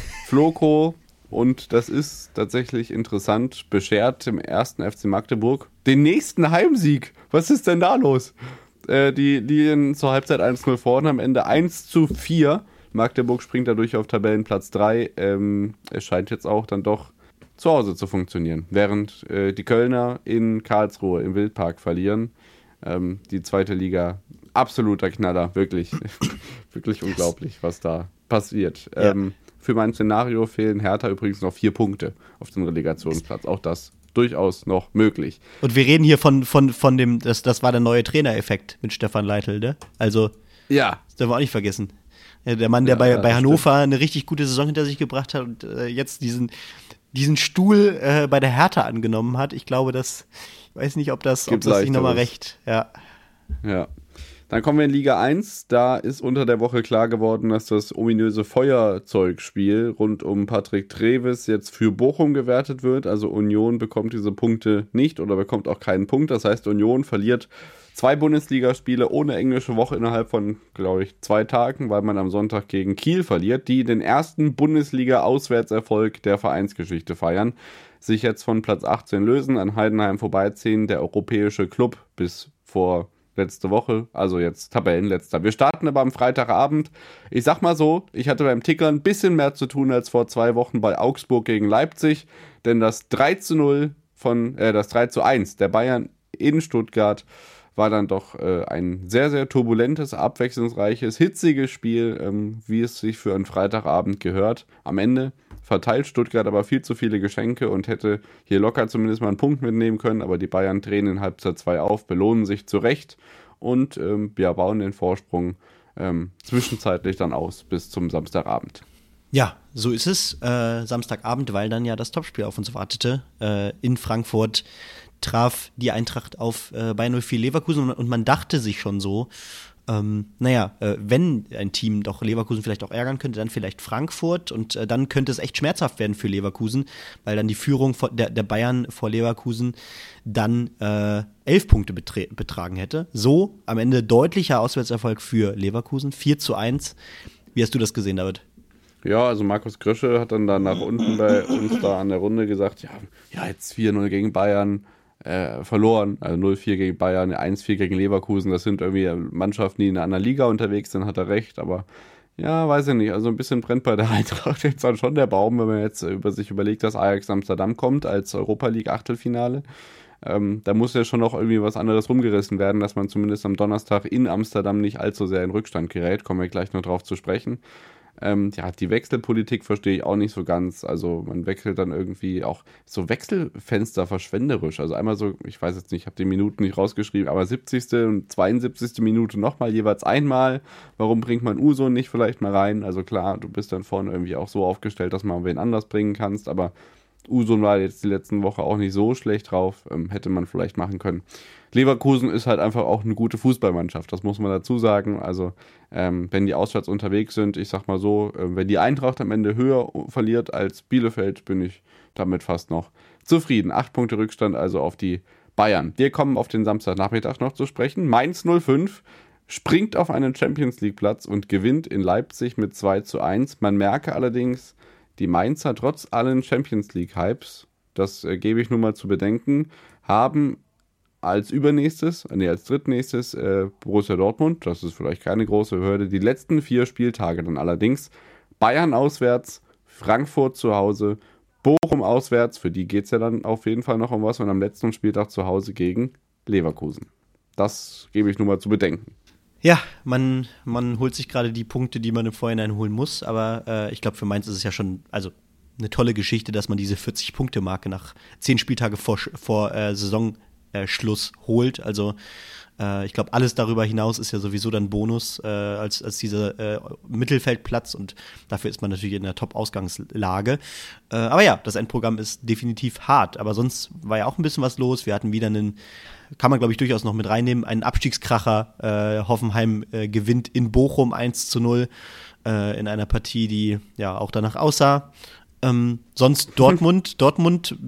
Floko. Und das ist tatsächlich interessant. Beschert dem ersten F C Magdeburg den nächsten Heimsieg. Was ist denn da los? Äh, die Lilien zur Halbzeit eins null vorne, am Ende eins zu vier. Magdeburg springt dadurch auf Tabellenplatz drei. Ähm, es scheint jetzt auch dann doch zu Hause zu funktionieren, während äh, die Kölner in Karlsruhe im Wildpark verlieren. Ähm, die zweite Liga, absoluter Knaller, wirklich, wirklich unglaublich, was da passiert. Ja. Ähm, für mein Szenario fehlen Hertha übrigens noch vier Punkte auf dem Relegationsplatz, auch das durchaus noch möglich. Und wir reden hier von, von, von dem, das, das war der neue Trainereffekt mit Stefan Leitl, ne? Also, ja, das dürfen wir auch nicht vergessen. Der Mann, der ja, bei, ja, bei Hannover stimmt. eine richtig gute Saison hinter sich gebracht hat und äh, jetzt diesen, diesen Stuhl äh, bei der Hertha angenommen hat. Ich glaube, das, ich weiß nicht, ob das, ob das sich nochmal recht, ja. Ja. Dann kommen wir in Liga eins. Da ist unter der Woche klar geworden, dass das ominöse Feuerzeugspiel rund um Patrick Treves jetzt für Bochum gewertet wird. Also Union bekommt diese Punkte nicht oder bekommt auch keinen Punkt. Das heißt, Union verliert zwei Bundesligaspiele ohne englische Woche innerhalb von, glaube ich, zwei Tagen, weil man am Sonntag gegen Kiel verliert, die den ersten Bundesliga-Auswärtserfolg der Vereinsgeschichte feiern, sich jetzt von Platz achtzehn lösen, an Heidenheim vorbeiziehen, der europäische Club bis vor letzte Woche, also jetzt Tabellenletzter. Wir starten aber am Freitagabend. Ich sag mal so, ich hatte beim Ticker ein bisschen mehr zu tun als vor zwei Wochen bei Augsburg gegen Leipzig, denn das drei zu null von, äh, das drei zu eins der Bayern in Stuttgart war dann doch äh, ein sehr, sehr turbulentes, abwechslungsreiches, hitziges Spiel, ähm, wie es sich für einen Freitagabend gehört. Am Ende verteilt Stuttgart aber viel zu viele Geschenke und hätte hier locker zumindest mal einen Punkt mitnehmen können, aber die Bayern drehen in Halbzeit zwei auf, belohnen sich zurecht und ähm, ja, bauen den Vorsprung ähm, zwischenzeitlich dann aus bis zum Samstagabend. Ja, so ist es. Äh, Samstagabend, weil dann ja das Topspiel auf uns wartete. Äh, in Frankfurt traf die Eintracht auf äh, Bayer null vier Leverkusen und, und man dachte sich schon so, ähm, naja, äh, wenn ein Team doch Leverkusen vielleicht auch ärgern könnte, dann vielleicht Frankfurt und äh, dann könnte es echt schmerzhaft werden für Leverkusen, weil dann die Führung vor, der, der Bayern vor Leverkusen dann äh, elf Punkte betre- betragen hätte. So am Ende deutlicher Auswärtserfolg für Leverkusen, vier zu eins. Wie hast du das gesehen, David? Ja, also Markus Grösche hat dann da nach unten bei uns da an der Runde gesagt, ja, ja jetzt vier null gegen Bayern, Äh, verloren, also null vier gegen Bayern, eins vier gegen Leverkusen, das sind irgendwie Mannschaften, die in einer anderen Liga unterwegs sind, hat er recht, aber ja, weiß ich nicht, also ein bisschen brennt bei der Eintracht jetzt dann schon der Baum, wenn man jetzt über sich überlegt, dass Ajax Amsterdam kommt als Europa League Achtelfinale, ähm, da muss ja schon noch irgendwie was anderes rumgerissen werden, dass man zumindest am Donnerstag in Amsterdam nicht allzu sehr in Rückstand gerät, kommen wir gleich noch drauf zu sprechen. Ähm, ja, die Wechselpolitik verstehe ich auch nicht so ganz. Also man wechselt dann irgendwie auch so Wechselfenster verschwenderisch. Also einmal so, ich weiß jetzt nicht, ich habe die Minuten nicht rausgeschrieben, aber siebzigste und zweiundsiebzigste Minute nochmal jeweils einmal. Warum bringt man Uso nicht vielleicht mal rein? Also klar, du bist dann vorne irgendwie auch so aufgestellt, dass man wen anders bringen kannst, aber Uso war jetzt die letzten Woche auch nicht so schlecht drauf. Ähm, hätte man vielleicht machen können. Leverkusen ist halt einfach auch eine gute Fußballmannschaft, das muss man dazu sagen. Also ähm, wenn die auswärts unterwegs sind, ich sag mal so, äh, wenn die Eintracht am Ende höher verliert als Bielefeld, bin ich damit fast noch zufrieden. Acht Punkte Rückstand also auf die Bayern. Wir kommen auf den Samstagnachmittag noch zu sprechen. Mainz null fünf springt auf einen Champions-League-Platz und gewinnt in Leipzig mit zwei zu eins. Man merke allerdings, die Mainzer trotz allen Champions-League-Hypes, das äh, gebe ich nur mal zu bedenken, haben als übernächstes, nee, als drittnächstes äh, Borussia Dortmund, das ist vielleicht keine große Hürde, die letzten vier Spieltage dann allerdings Bayern auswärts, Frankfurt zu Hause, Bochum auswärts, für die geht es ja dann auf jeden Fall noch um was und am letzten Spieltag zu Hause gegen Leverkusen. Das gebe ich nur mal zu bedenken. Ja, man, man holt sich gerade die Punkte, die man im Vorhinein holen muss, aber äh, ich glaube, für Mainz ist es ja schon, also eine tolle Geschichte, dass man diese vierzig-Punkte-Marke nach zehn Spieltage vor, vor äh, Saison Äh, Schluss holt. Also äh, ich glaube, alles darüber hinaus ist ja sowieso dann Bonus äh, als, als dieser äh, Mittelfeldplatz und dafür ist man natürlich in der Top-Ausgangslage. Äh, aber ja, das Endprogramm ist definitiv hart, aber sonst war ja auch ein bisschen was los. Wir hatten wieder einen, kann man glaube ich durchaus noch mit reinnehmen, einen Abstiegskracher. Äh, Hoffenheim äh, gewinnt in Bochum eins zu null äh, in einer Partie, die ja auch danach aussah. Ähm, sonst Dortmund, Dortmund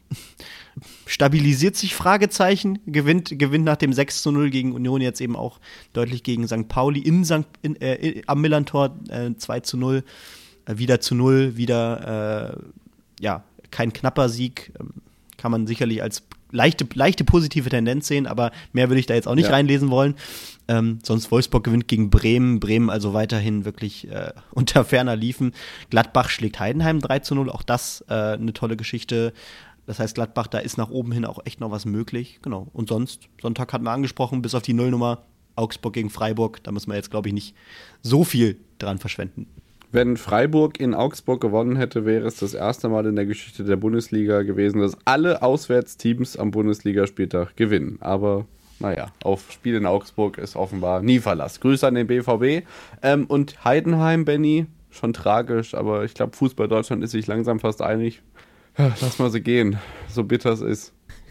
stabilisiert sich, Fragezeichen, gewinnt, gewinnt nach dem sechs zu null gegen Union jetzt eben auch deutlich gegen Sankt Pauli in Sankt, in, äh, am Millerntor äh, zwei zu null, äh, wieder zu null, wieder äh, ja, kein knapper Sieg, ähm, kann man sicherlich als leichte, leichte positive Tendenz sehen, aber mehr würde ich da jetzt auch nicht ja. reinlesen wollen. Ähm, sonst Wolfsburg gewinnt gegen Bremen, Bremen also weiterhin wirklich äh, unter ferner Liefen. Gladbach schlägt Heidenheim drei zu null, auch das äh, eine tolle Geschichte. Das heißt, Gladbach, da ist nach oben hin auch echt noch was möglich. Genau. Und sonst, Sonntag hatten wir angesprochen, bis auf die Nullnummer, Augsburg gegen Freiburg, da müssen wir jetzt, glaube ich, nicht so viel dran verschwenden. Wenn Freiburg in Augsburg gewonnen hätte, wäre es das erste Mal in der Geschichte der Bundesliga gewesen, dass alle Auswärtsteams am Bundesligaspieltag gewinnen. Aber naja, auf Spiel in Augsburg ist offenbar nie Verlass. Grüße an den B V B. Ähm, und Heidenheim, Benny, schon tragisch, aber ich glaube, Fußball Deutschland ist sich langsam fast einig. Lass mal sie gehen, so bitter es ist.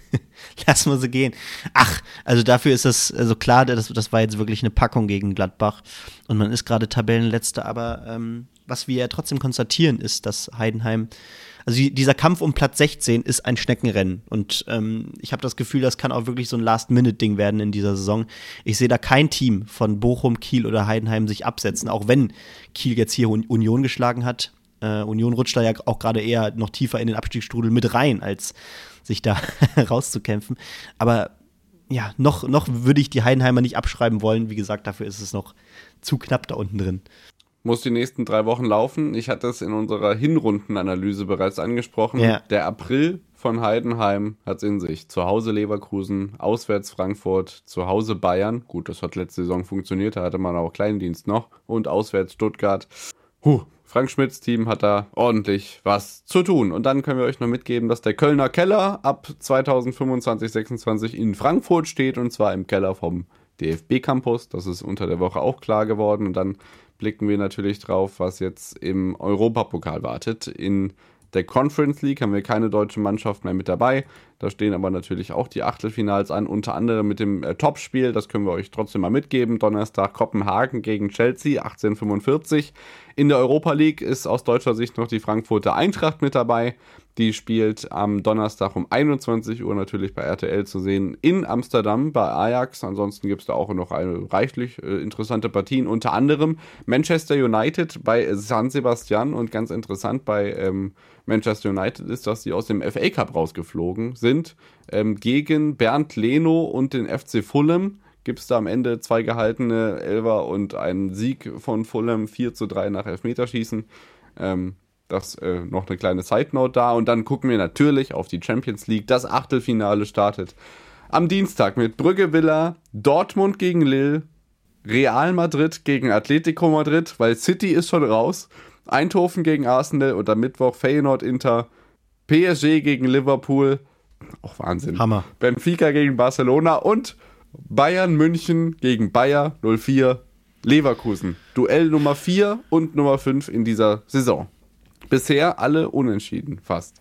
Lass mal sie gehen. Ach, also dafür ist das, also klar, das, das war jetzt wirklich eine Packung gegen Gladbach und man ist gerade Tabellenletzter, aber ähm, was wir ja trotzdem konstatieren ist, dass Heidenheim, also die, dieser Kampf um Platz sechzehn ist ein Schneckenrennen und ähm, ich habe das Gefühl, das kann auch wirklich so ein Last-Minute-Ding werden in dieser Saison. Ich sehe da kein Team von Bochum, Kiel oder Heidenheim sich absetzen, auch wenn Kiel jetzt hier Union geschlagen hat. Äh, Union rutscht da ja auch gerade eher noch tiefer in den Abstiegsstrudel mit rein, als sich da rauszukämpfen. Aber ja, noch, noch würde ich die Heidenheimer nicht abschreiben wollen. Wie gesagt, dafür ist es noch zu knapp da unten drin. Muss die nächsten drei Wochen laufen. Ich hatte es in unserer Hinrundenanalyse bereits angesprochen. Ja. Der April von Heidenheim hat es in sich. Zu Hause Leverkusen, auswärts Frankfurt, zu Hause Bayern. Gut, das hat letzte Saison funktioniert, da hatte man auch Kleindienst noch. Und auswärts Stuttgart. Huh. Frank Schmidts Team hat da ordentlich was zu tun. Und dann können wir euch noch mitgeben, dass der Kölner Keller ab zweitausendfünfundzwanzig sechsundzwanzig in Frankfurt steht. Und zwar im Keller vom D F B-Campus. Das ist unter der Woche auch klar geworden. Und dann blicken wir natürlich drauf, was jetzt im Europapokal wartet. In der Conference League haben wir keine deutsche Mannschaft mehr mit dabei. Da stehen aber natürlich auch die Achtelfinals an, unter anderem mit dem äh, Topspiel. Das können wir euch trotzdem mal mitgeben. Donnerstag Kopenhagen gegen Chelsea, achtzehn Uhr fünfundvierzig. In der Europa League ist aus deutscher Sicht noch die Frankfurter Eintracht mit dabei. Die spielt am Donnerstag um einundzwanzig Uhr natürlich bei R T L zu sehen in Amsterdam bei Ajax. Ansonsten gibt es da auch noch eine reichlich äh, interessante Partien. Unter anderem Manchester United bei San Sebastian. Und ganz interessant bei ähm, Manchester United ist, dass sie aus dem F A Cup rausgeflogen sind. Ähm, gegen Bernd Leno und den F C Fulham gibt es da am Ende zwei gehaltene Elfer und einen Sieg von Fulham vier zu drei nach Elfmeterschießen. Ähm, Das äh, noch eine kleine Side-Note da. Und dann gucken wir natürlich auf die Champions League. Das Achtelfinale startet am Dienstag mit Brügge Villa, Dortmund gegen Lille, Real Madrid gegen Atletico Madrid, weil City ist schon raus, Eindhoven gegen Arsenal und am Mittwoch Feyenoord Inter, P S G gegen Liverpool, auch Wahnsinn. Hammer. Benfica gegen Barcelona und Bayern München gegen Bayer null vier Leverkusen. Duell Nummer vier und Nummer fünf in dieser Saison. Bisher alle unentschieden, fast.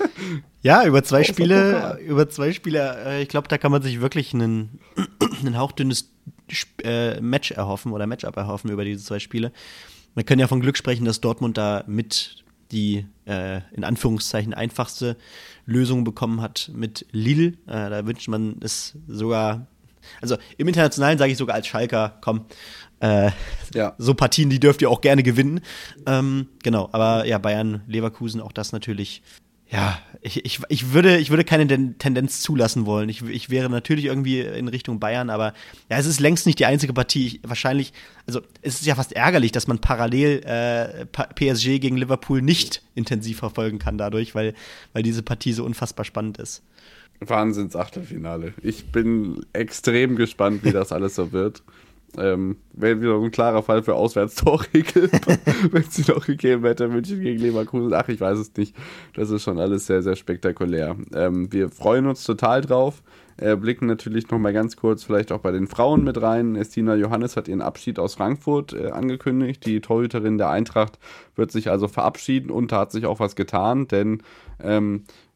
Ja, über zwei Spiele, über zwei Spiele, äh, ich glaube, da kann man sich wirklich einen, ein hauchdünnes äh, Match erhoffen oder Matchup erhoffen über diese zwei Spiele. Man kann ja von Glück sprechen, dass Dortmund da mit die äh, in Anführungszeichen einfachste Lösung bekommen hat mit Lille. Äh, da wünscht man es sogar, also im Internationalen sage ich sogar als Schalker, komm, Äh, ja. So Partien, die dürft ihr auch gerne gewinnen. Ähm, genau, aber ja, Bayern, Leverkusen, auch das natürlich. Ja, ich, ich, ich, würde, ich würde keine Tendenz zulassen wollen. Ich, ich wäre natürlich irgendwie in Richtung Bayern, aber ja, es ist längst nicht die einzige Partie. Ich, wahrscheinlich, also es ist ja fast ärgerlich, dass man parallel äh, P S G gegen Liverpool nicht intensiv verfolgen kann dadurch, weil, weil diese Partie so unfassbar spannend ist. Wahnsinns-Achtelfinale. Ich bin extrem gespannt, wie das alles so wird. Ähm, wäre wieder ein klarer Fall für Auswärtstorregel, wenn es sie noch gegeben hätte, München gegen Leverkusen. Ach, ich weiß es nicht. Das ist schon alles sehr, sehr spektakulär. Ähm, wir freuen uns total drauf. Äh, blicken natürlich noch mal ganz kurz vielleicht auch bei den Frauen mit rein. Estina Johannes hat ihren Abschied aus Frankfurt äh, angekündigt. Die Torhüterin der Eintracht wird sich also verabschieden und da hat sich auch was getan, denn ähm,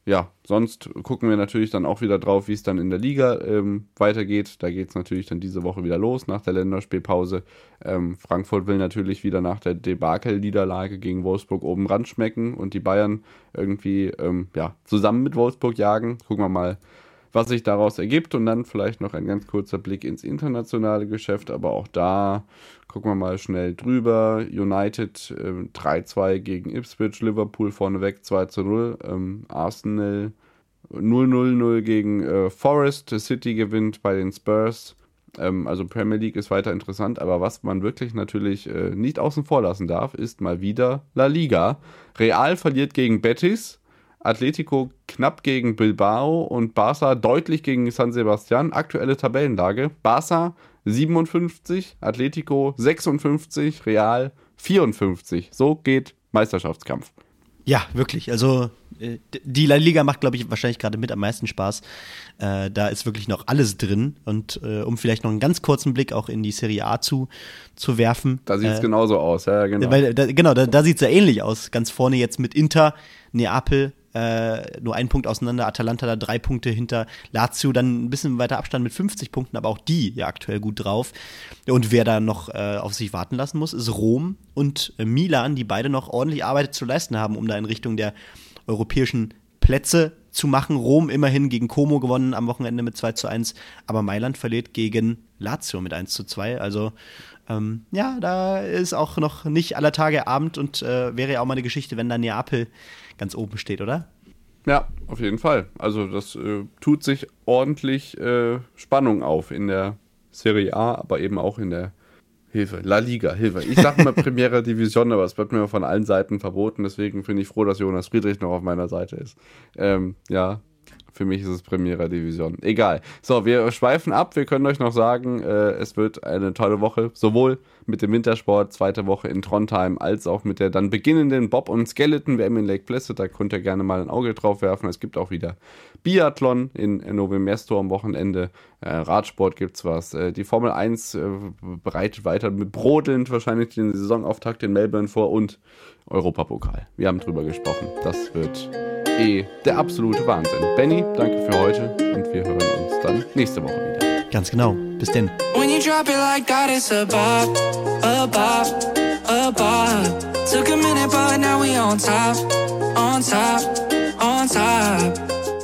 ja, sonst gucken wir natürlich dann auch wieder drauf, wie es dann in der Liga ähm, weitergeht. Da geht es natürlich dann diese Woche wieder los nach der Länderspielpause. Ähm, Frankfurt will natürlich wieder nach der Debakel-Niederlage gegen Wolfsburg oben ran schmecken und die Bayern irgendwie ähm, ja, zusammen mit Wolfsburg jagen. Gucken wir mal, was sich daraus ergibt. Und dann vielleicht noch ein ganz kurzer Blick ins internationale Geschäft. Aber auch da gucken wir mal schnell drüber. United äh, drei zwei gegen Ipswich, Liverpool vorneweg zwei zu null. Ähm, Arsenal null null null gegen äh, Forest. City gewinnt bei den Spurs. Ähm, also Premier League ist weiter interessant. Aber was man wirklich natürlich äh, nicht außen vor lassen darf, ist mal wieder La Liga. Real verliert gegen Betis. Atletico knapp gegen Bilbao und Barca deutlich gegen San Sebastian. Aktuelle Tabellenlage: Barca siebenundfünfzig, Atletico sechsundfünfzig, Real vierundfünfzig. So geht Meisterschaftskampf. Ja, wirklich. Also äh, die La Liga macht, glaube ich, wahrscheinlich gerade mit am meisten Spaß. Äh, da ist wirklich noch alles drin. Und äh, um vielleicht noch einen ganz kurzen Blick auch in die Serie A zu, zu werfen. Da sieht es äh, genauso aus, ja, genau. Weil, da, genau, da, da sieht es ja ähnlich aus. Ganz vorne jetzt mit Inter, Neapel, Äh, nur ein Punkt auseinander, Atalanta da drei Punkte hinter Lazio, dann ein bisschen weiter Abstand mit fünfzig Punkten, aber auch die ja aktuell gut drauf. Und wer da noch äh, auf sich warten lassen muss, ist Rom und äh, Milan, die beide noch ordentlich Arbeit zu leisten haben, um da in Richtung der europäischen Plätze zu machen. Rom immerhin gegen Como gewonnen am Wochenende mit zwei zu eins, aber Mailand verliert gegen Lazio mit eins zu zwei, also ähm, ja, da ist auch noch nicht aller Tage Abend und äh, wäre ja auch mal eine Geschichte, wenn da Neapel ganz oben steht, oder? Ja, auf jeden Fall. Also das äh, tut sich ordentlich äh, Spannung auf in der Serie A, aber eben auch in der Hilfe, La Liga, Hilfe. Ich sag mal Primera Division, aber es wird mir von allen Seiten verboten, deswegen bin ich froh, dass Jonas Friedrich noch auf meiner Seite ist. Ähm, ja, für mich ist es Primera Division. Egal. So, wir schweifen ab. Wir können euch noch sagen, äh, es wird eine tolle Woche, sowohl mit dem Wintersport, zweite Woche in Trondheim, als auch mit der dann beginnenden Bob- und Skeleton-W M in Lake Placid. Da könnt ihr gerne mal ein Auge drauf werfen. Es gibt auch wieder Biathlon in, in Novo Mesto am Wochenende. Äh, Radsport gibt's was. Äh, die Formel eins äh, bereitet weiter mit brodelnd wahrscheinlich den Saisonauftakt in Melbourne vor und Europapokal. Wir haben drüber gesprochen. Das wird eh der absolute Wahnsinn. Benny, danke für heute und wir hören uns dann nächste Woche wieder. Ganz genau. Bis denn. When you drop it like that, it's a bop, a bop, a bop. Took a minute, but now we on top, on top, on top.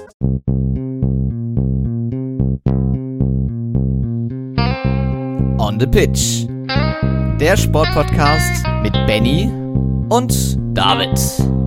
On the Pitch. Der Sportpodcast mit Benny und David.